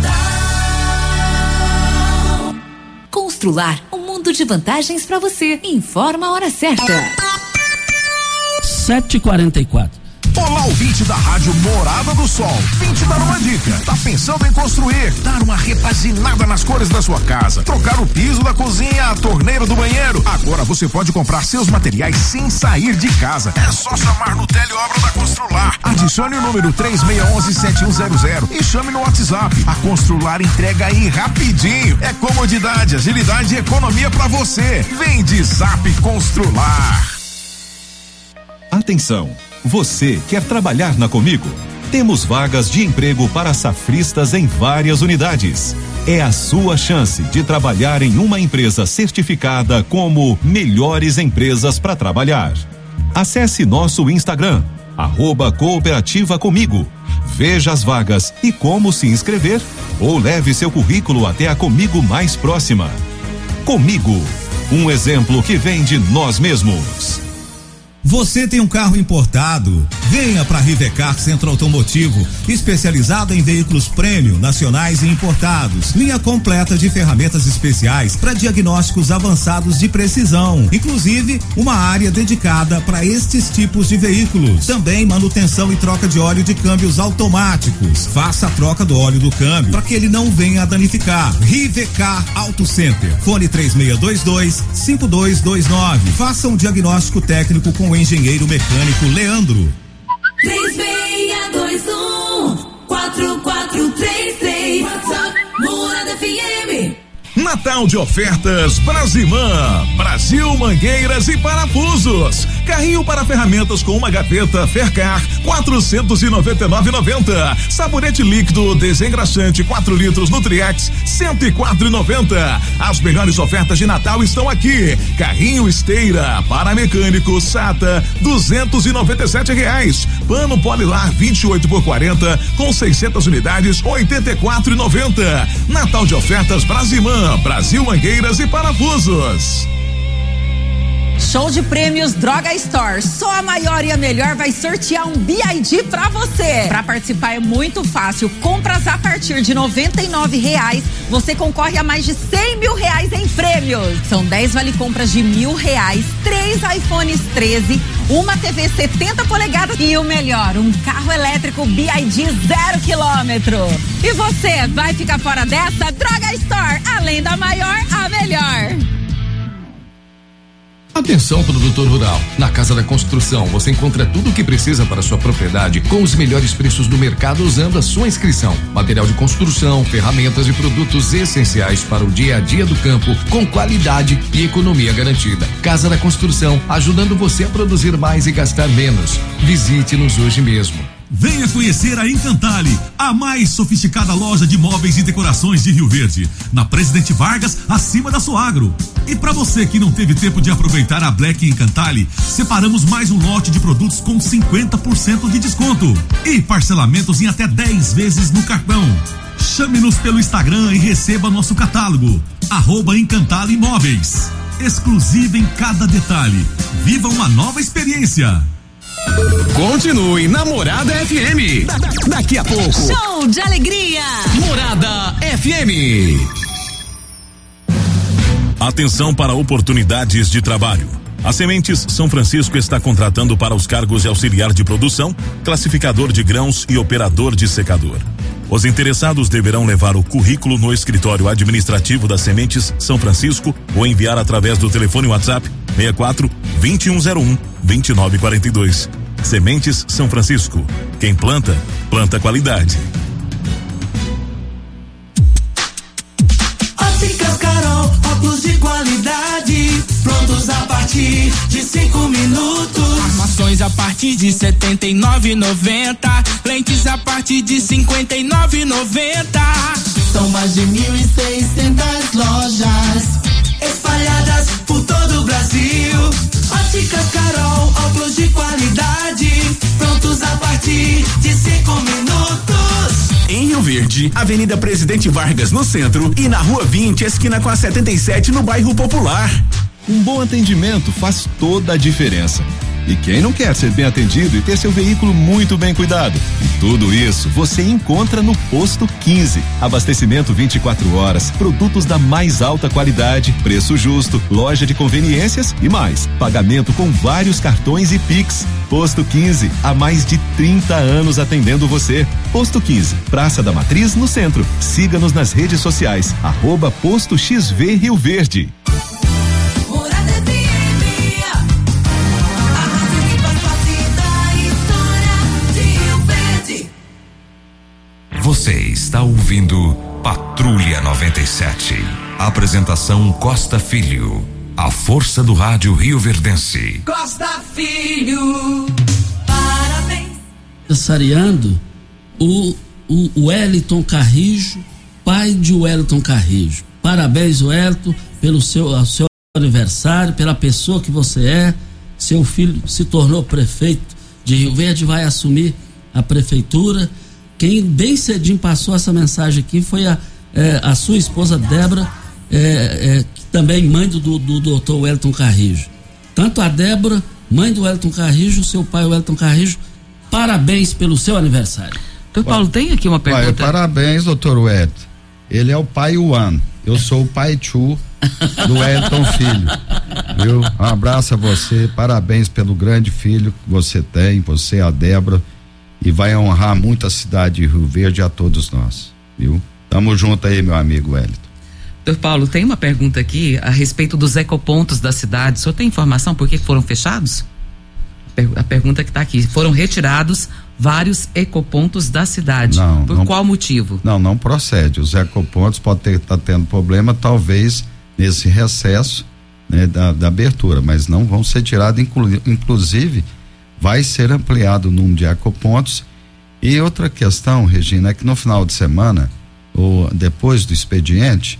Natal. Constrular um mundo de vantagens para você. Informa a hora certa. sete e quarenta e quatro. Olá, ouvinte da Rádio Morada do Sol. Vim te dar uma dica. Tá pensando em construir, dar uma repaginada nas cores da sua casa, trocar o piso da cozinha, a torneira do banheiro? Agora você pode comprar seus materiais sem sair de casa. É só chamar no Teleobra da Constrular. Adicione o número três seis um um sete um zero zero e chame no WhatsApp. A Constrular entrega aí rapidinho. É comodidade, agilidade e economia pra você. Vem de Zap Constrular. Atenção! Você quer trabalhar na Comigo? Temos vagas de emprego para safristas em várias unidades. É a sua chance de trabalhar em uma empresa certificada como Melhores Empresas para Trabalhar. Acesse nosso Instagram, arroba Cooperativa Comigo. Veja as vagas e como se inscrever, ou leve seu currículo até a Comigo mais próxima. Comigo, um exemplo que vem de nós mesmos. Você tem um carro importado? Venha para Rivecar Centro Automotivo, especializado em veículos premium, nacionais e importados. Linha completa de ferramentas especiais para diagnósticos avançados de precisão, inclusive uma área dedicada para estes tipos de veículos. Também manutenção e troca de óleo de câmbios automáticos. Faça a troca do óleo do câmbio para que ele não venha a danificar. Rivecar Auto Center. Fone três seis dois dois, cinco dois dois nove. Faça um diagnóstico técnico com o engenheiro mecânico Leandro. três seis dois um, quatro quatro três três. WhatsApp Morada F M. Natal de ofertas Brasimã, Brasil Mangueiras e Parafusos. Carrinho para ferramentas com uma gaveta Fercar, quatrocentos e noventa e nove reais e noventa centavos. Sabonete líquido desengraxante quatro litros Nutriex, cento e quatro reais e noventa centavos. As melhores ofertas de Natal estão aqui. Carrinho esteira para mecânico Sata, duzentos e noventa e sete reais. Pano Polilar vinte e oito por quarenta com seiscentas unidades, oitenta e quatro reais e noventa centavos. Natal de ofertas Brasimã, Brasil Mangueiras e Parafusos. Show de prêmios Droga Store. Só a maior e a melhor vai sortear um B I D pra você. Pra participar é muito fácil. Compras a partir de noventa e nove reais. Você concorre a mais de cem mil reais em prêmios. São dez vale compras de mil reais, três iPhones treze, uma T V setenta polegadas e o melhor, um carro elétrico B I D zero quilômetro. E você vai ficar fora dessa? Droga Store. Além da maior, a melhor. Atenção, produtor rural. Na Casa da Construção, você encontra tudo o que precisa para sua propriedade com os melhores preços do mercado usando a sua inscrição. Material de construção, ferramentas e produtos essenciais para o dia a dia do campo com qualidade e economia garantida. Casa da Construção, ajudando você a produzir mais e gastar menos. Visite-nos hoje mesmo. Venha conhecer a Encantale, a mais sofisticada loja de móveis e decorações de Rio Verde, na Presidente Vargas, acima da Soagro. E para você que não teve tempo de aproveitar a Black Encantale, separamos mais um lote de produtos com cinquenta por cento de desconto e parcelamentos em até dez vezes no cartão. Chame-nos pelo Instagram e receba nosso catálogo, arroba Encantale Imóveis. Exclusivo em cada detalhe. Viva uma nova experiência. Continue na Morada F M. Da, da, daqui a pouco. Show de alegria. Morada F M. Atenção para oportunidades de trabalho. A Sementes São Francisco está contratando para os cargos de auxiliar de produção, classificador de grãos e operador de secador. Os interessados deverão levar o currículo no escritório administrativo da Sementes São Francisco ou enviar através do telefone WhatsApp seis quatro, dois um zero um, dois nove quatro dois. Sementes São Francisco. Quem planta, planta qualidade. Óticas Carol, óculos de qualidade, prontos a partir de cinco minutos. Armações a partir de setenta e nove reais e noventa centavos. Lentes a partir de cinquenta e nove reais e noventa centavos. São mais de mil e seiscentas lojas espalhadas por todo o Brasil. Óticas Carol, óculos de qualidade, prontos a partir de cinco minutos. Em Rio Verde, Avenida Presidente Vargas no centro e na Rua vinte, esquina com a setenta e sete no bairro Popular. Um bom atendimento faz toda a diferença. E quem não quer ser bem atendido e ter seu veículo muito bem cuidado? E tudo isso você encontra no Posto quinze. Abastecimento vinte e quatro horas, produtos da mais alta qualidade, preço justo, loja de conveniências e mais. Pagamento com vários cartões e Pix. Posto quinze, há mais de trinta anos atendendo você. Posto quinze, Praça da Matriz, no centro. Siga-nos nas redes sociais, arroba Posto X V Rio Verde. Você está ouvindo Patrulha noventa e sete. Apresentação Costa Filho. A força do rádio rioverdense. Costa Filho, parabéns. Aniversariando o, o Wellington Carrijo, pai de Wellington Carrijo. Parabéns, Wellington, pelo seu, seu aniversário, pela pessoa que você é. Seu filho se tornou prefeito de Rio Verde, vai assumir a prefeitura. Quem bem cedinho passou essa mensagem aqui foi a, é, a sua esposa Débora, é, é, que também mãe do, do, do doutor Wellington Carrijo. Tanto a Débora mãe do Wellington Carrijo, seu pai Wellington Carrijo, parabéns pelo seu aniversário. Doutor Paulo, tem aqui uma pergunta. Ué, parabéns, doutor Wellington. Ele é o pai One, eu sou o pai Chu do Wellington Filho, viu? Um abraço a você, parabéns pelo grande filho que você tem, você, a Débora, e vai honrar muito a cidade de Rio Verde e a todos nós, viu? Tamo junto aí, meu amigo Wellington. Doutor Paulo, tem uma pergunta aqui a respeito dos ecopontos da cidade. O senhor tem informação por que foram fechados? A pergunta que está aqui, foram retirados vários ecopontos da cidade. Não, por não, qual motivo? Não, não procede. Os ecopontos podem estar tá tendo problema, talvez nesse recesso, né, da, da abertura, mas não vão ser tirados. Inclu, inclusive, vai ser ampliado o número de ecopontos. E outra questão, Regina, é que no final de semana, ou depois do expediente,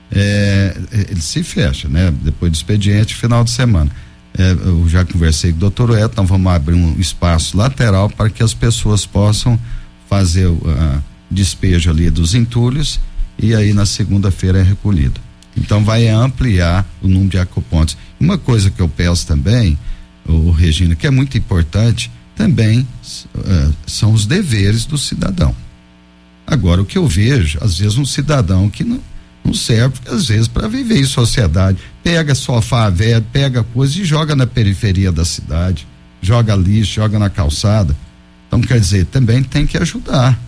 é, ele se fecha, né? Depois do expediente, final de semana. É, eu já conversei com o doutor Eto, então vamos abrir um espaço lateral para que as pessoas possam fazer o uh, despejo ali dos entulhos e aí na segunda-feira é recolhido. Então vai ampliar o número de ecopontos. Uma coisa que eu peço também, o Regina, que é muito importante, também uh, são os deveres do cidadão. Agora, o que eu vejo, às vezes um cidadão que não não serve, às vezes, para viver em sociedade, pega sofá velho, pega coisa e joga na periferia da cidade, joga lixo, joga na calçada. Então, quer dizer, também tem que ajudar,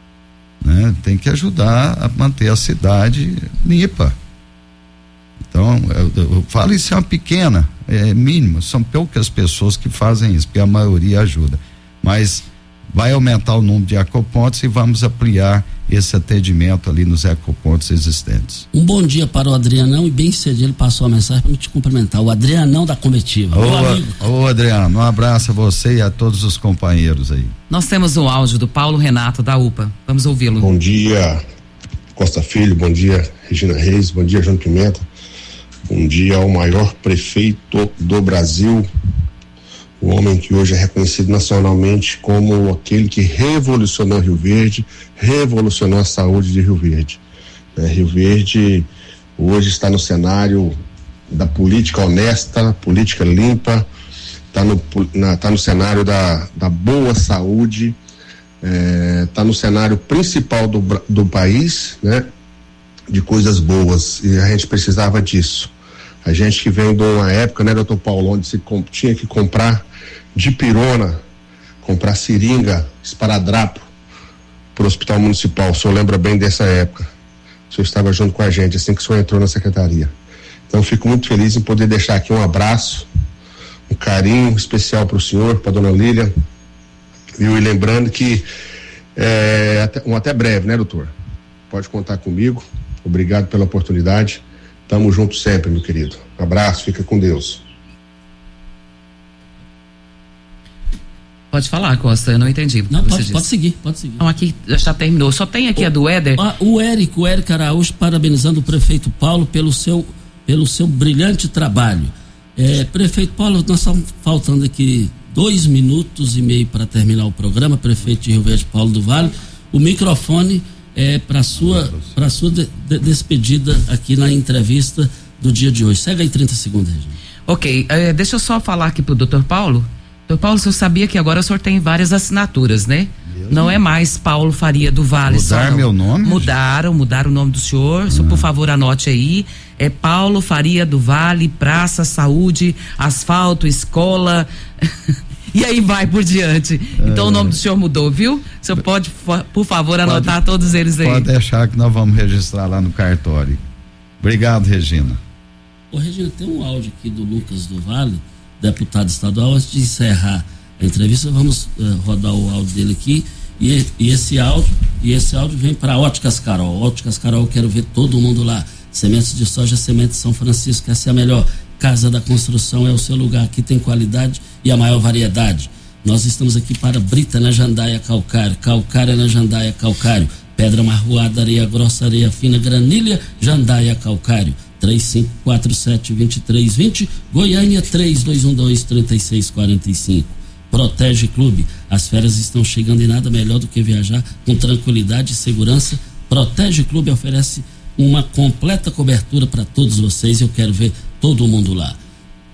né? Tem que ajudar a manter a cidade limpa. Então, eu, eu falo, isso é uma pequena, é mínima, são poucas pessoas que fazem isso, porque a maioria ajuda, mas vai aumentar o número de ecopontos e vamos ampliar esse atendimento ali nos ecopontos existentes. Um bom dia para o Adrianão, e bem cedinho ele passou a mensagem para me te cumprimentar, o Adrianão da comitiva. Ô, amigo. Ô Adriano, um abraço a você e a todos os companheiros aí. Nós temos um áudio do Paulo Renato da U P A, vamos ouvi-lo. Bom dia Costa Filho, bom dia Regina Reis, bom dia João Pimenta, bom dia ao maior prefeito do Brasil, o homem que hoje é reconhecido nacionalmente como aquele que revolucionou Rio Verde, revolucionou a saúde de Rio Verde. É, Rio Verde hoje está no cenário da política honesta, política limpa, está no, na, tá no cenário da, da boa saúde, está é, no cenário principal do, do país, né, de coisas boas, e a gente precisava disso. A gente que vem de uma época, né, doutor Paulo, onde se comp, tinha que comprar dipirona, comprar seringa, esparadrapo para o hospital municipal. O senhor lembra bem dessa época? O senhor estava junto com a gente assim que o senhor entrou na secretaria. Então fico muito feliz em poder deixar aqui um abraço, um carinho especial para o senhor, para a dona Lília, viu? E lembrando que é, até, um até breve, né, doutor? Pode contar comigo. Obrigado pela oportunidade. Tamo junto sempre, meu querido. Um abraço, fica com Deus. Pode falar, Costa, eu não entendi. Não, pode, pode seguir, pode seguir. Não, aqui já terminou. Só tem aqui o, a do Éder. A, o Érico, o Érico Araújo, parabenizando o prefeito Paulo pelo seu, pelo seu brilhante trabalho. É, prefeito Paulo, nós estamos faltando aqui dois minutos e meio para terminar o programa. Prefeito de Rio Verde, Paulo do Vale. O microfone é para sua, para sua de, de, despedida aqui na entrevista do dia de hoje. Segue aí trinta segundos, Regina. Ok, é, deixa eu só falar aqui pro doutor Paulo. Doutor Paulo, o senhor sabia que agora o senhor tem várias assinaturas, né? Meu não é mais Paulo Faria do Vale. Mudar meu nome? Mudaram, mudaram o nome do senhor. O senhor, por favor, anote aí. É Paulo Faria do Vale, Praça, Saúde, Asfalto, Escola. E aí vai por diante. Então é. O nome do senhor mudou, viu? O senhor pode, por favor, anotar pode, todos eles aí. Pode deixar que nós vamos registrar lá no cartório. Obrigado, Regina. Ô, Regina, tem um áudio aqui do Lucas do Vale, deputado estadual. Antes de encerrar a entrevista, vamos uh, rodar o áudio dele aqui, e, e esse áudio e esse áudio vem para Óticas Carol. Óticas Carol, eu quero ver todo mundo lá. Sementes de soja, Sementes São Francisco, essa é a melhor casa da construção, é o seu lugar. Aqui tem qualidade e a maior variedade. Nós estamos aqui para Brita na Jandaia Calcário, Calcária na Jandaia Calcário, Pedra Marroada, Areia Grossa, Areia Fina, Granilha, Jandaia Calcário. três cinco quatro sete, dois três dois zero, Goiânia três dois um dois, três seis quatro cinco. Protege Clube, as férias estão chegando e nada melhor do que viajar com tranquilidade e segurança. Protege Clube oferece uma completa cobertura para todos vocês, eu quero ver todo mundo lá.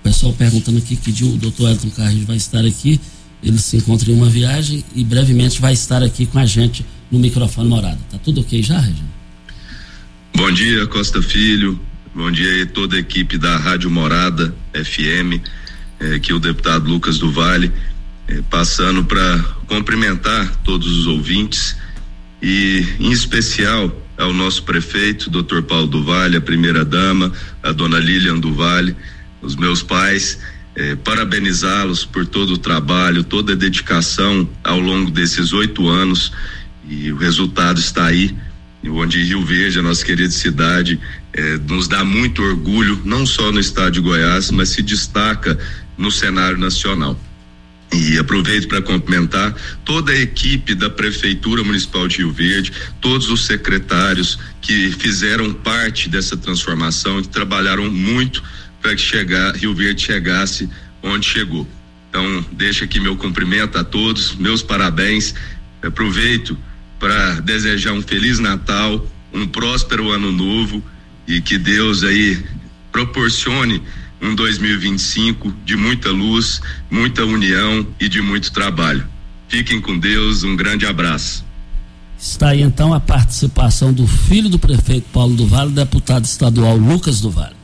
pessoal perguntando aqui que dia o doutor Elton Carrilho vai estar aqui. Ele se encontra em uma viagem e brevemente vai estar aqui com a gente no microfone Morada. Tá tudo ok já, Regina? Bom dia, Costa Filho. Bom dia aí toda a equipe da Rádio Morada F M, eh, aqui o deputado Lucas do Vale, eh, passando para cumprimentar todos os ouvintes e, em especial, ao nosso prefeito, doutor Paulo do Vale, a primeira dama, a dona Lilian do Vale, os meus pais, eh, parabenizá-los por todo o trabalho, toda a dedicação ao longo desses oito anos, e o resultado está aí, onde Rio Verde, a nossa querida cidade, eh, nos dá muito orgulho, não só no estado de Goiás, mas se destaca no cenário nacional. E aproveito para cumprimentar toda a equipe da Prefeitura Municipal de Rio Verde, todos os secretários que fizeram parte dessa transformação, que trabalharam muito para que chegar, Rio Verde chegasse onde chegou. Então, deixo aqui meu cumprimento a todos, meus parabéns. Aproveito para desejar um Feliz Natal, um próspero Ano Novo e que Deus aí proporcione um dois mil e vinte e cinco de muita luz, muita união e de muito trabalho. Fiquem com Deus, um grande abraço. Está aí então a participação do filho do prefeito Paulo do Vale, deputado estadual Lucas do Vale.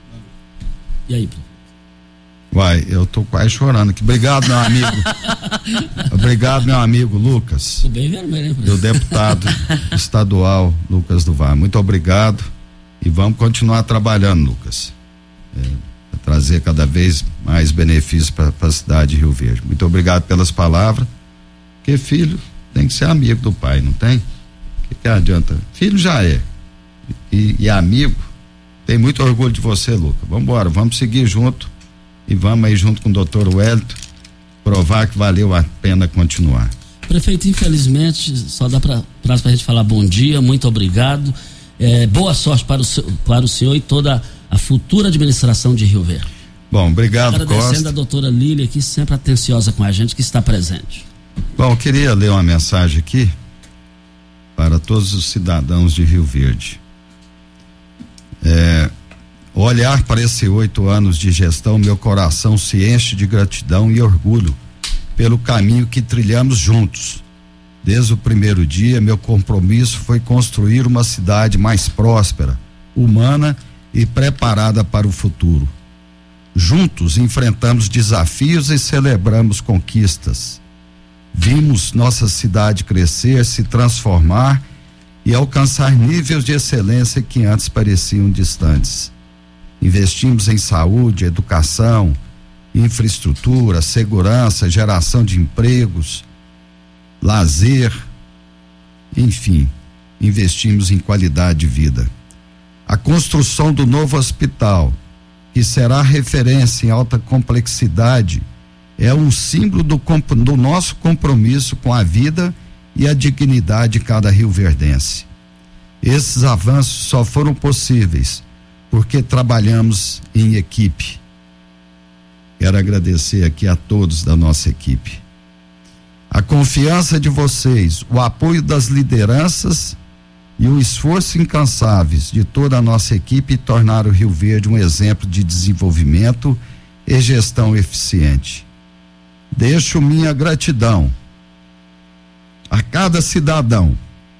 E aí, prefeito? Vai, eu tô quase chorando aqui. Obrigado, meu amigo. Obrigado, meu amigo Lucas. Tô bem vermelho, hein, do deputado estadual Lucas do Vale. Muito obrigado e vamos continuar trabalhando, Lucas. É, pra trazer cada vez mais benefícios para a cidade de Rio Verde. Muito obrigado pelas palavras. Porque filho tem que ser amigo do pai, não tem? O que, que adianta? Filho já é. E, e amigo, tem muito orgulho de você, Lucas. Vamos embora, vamos seguir junto. E vamos aí junto com o doutor Wellington provar que valeu a pena continuar. Prefeito, infelizmente só dá para a gente falar bom dia, muito obrigado, é, boa sorte para o, para o senhor e toda a futura administração de Rio Verde. Bom, obrigado, Costa. Agradecendo a doutora Lília aqui, sempre atenciosa com a gente, que está presente. Bom, eu queria ler uma mensagem aqui para todos os cidadãos de Rio Verde. É... Olhar para esses oito anos de gestão, meu coração se enche de gratidão e orgulho pelo caminho que trilhamos juntos. Desde o primeiro dia, meu compromisso foi construir uma cidade mais próspera, humana e preparada para o futuro. Juntos enfrentamos desafios e celebramos conquistas. Vimos nossa cidade crescer, se transformar e alcançar níveis de excelência que antes pareciam distantes. Investimos em saúde, educação, infraestrutura, segurança, geração de empregos, lazer, enfim, investimos em qualidade de vida. A construção do novo hospital, que será referência em alta complexidade, é um símbolo do, do nosso compromisso com a vida e a dignidade de cada rioverdense. Esses avanços só foram possíveis porque trabalhamos em equipe. Quero agradecer aqui a todos da nossa equipe. A confiança de vocês, o apoio das lideranças e o esforço incansáveis de toda a nossa equipe tornaram o Rio Verde um exemplo de desenvolvimento e gestão eficiente. Deixo minha gratidão a cada cidadão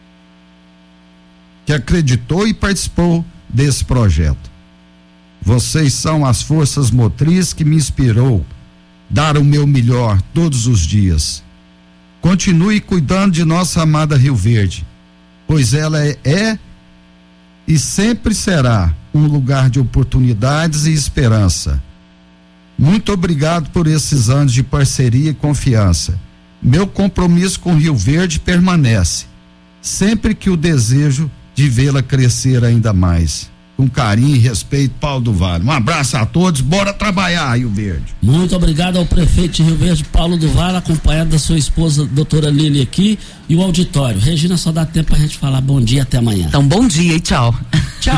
que acreditou e participou desse projeto. Vocês são as forças motrizes que me inspirou dar o meu melhor todos os dias. Continue cuidando de nossa amada Rio Verde, pois ela é, é e sempre será um lugar de oportunidades e esperança. Muito obrigado por esses anos de parceria e confiança. Meu compromisso com Rio Verde permanece, sempre que o desejo de vê-la crescer ainda mais. Com carinho e respeito, Paulo do Vale. Um abraço a todos, bora trabalhar, Rio Verde. Muito obrigado ao prefeito de Rio Verde, Paulo do Vale, acompanhado da sua esposa, doutora Lília, aqui, e o auditório. Regina, só dá tempo pra gente falar bom dia, até amanhã. Então, bom dia e tchau. Tchau.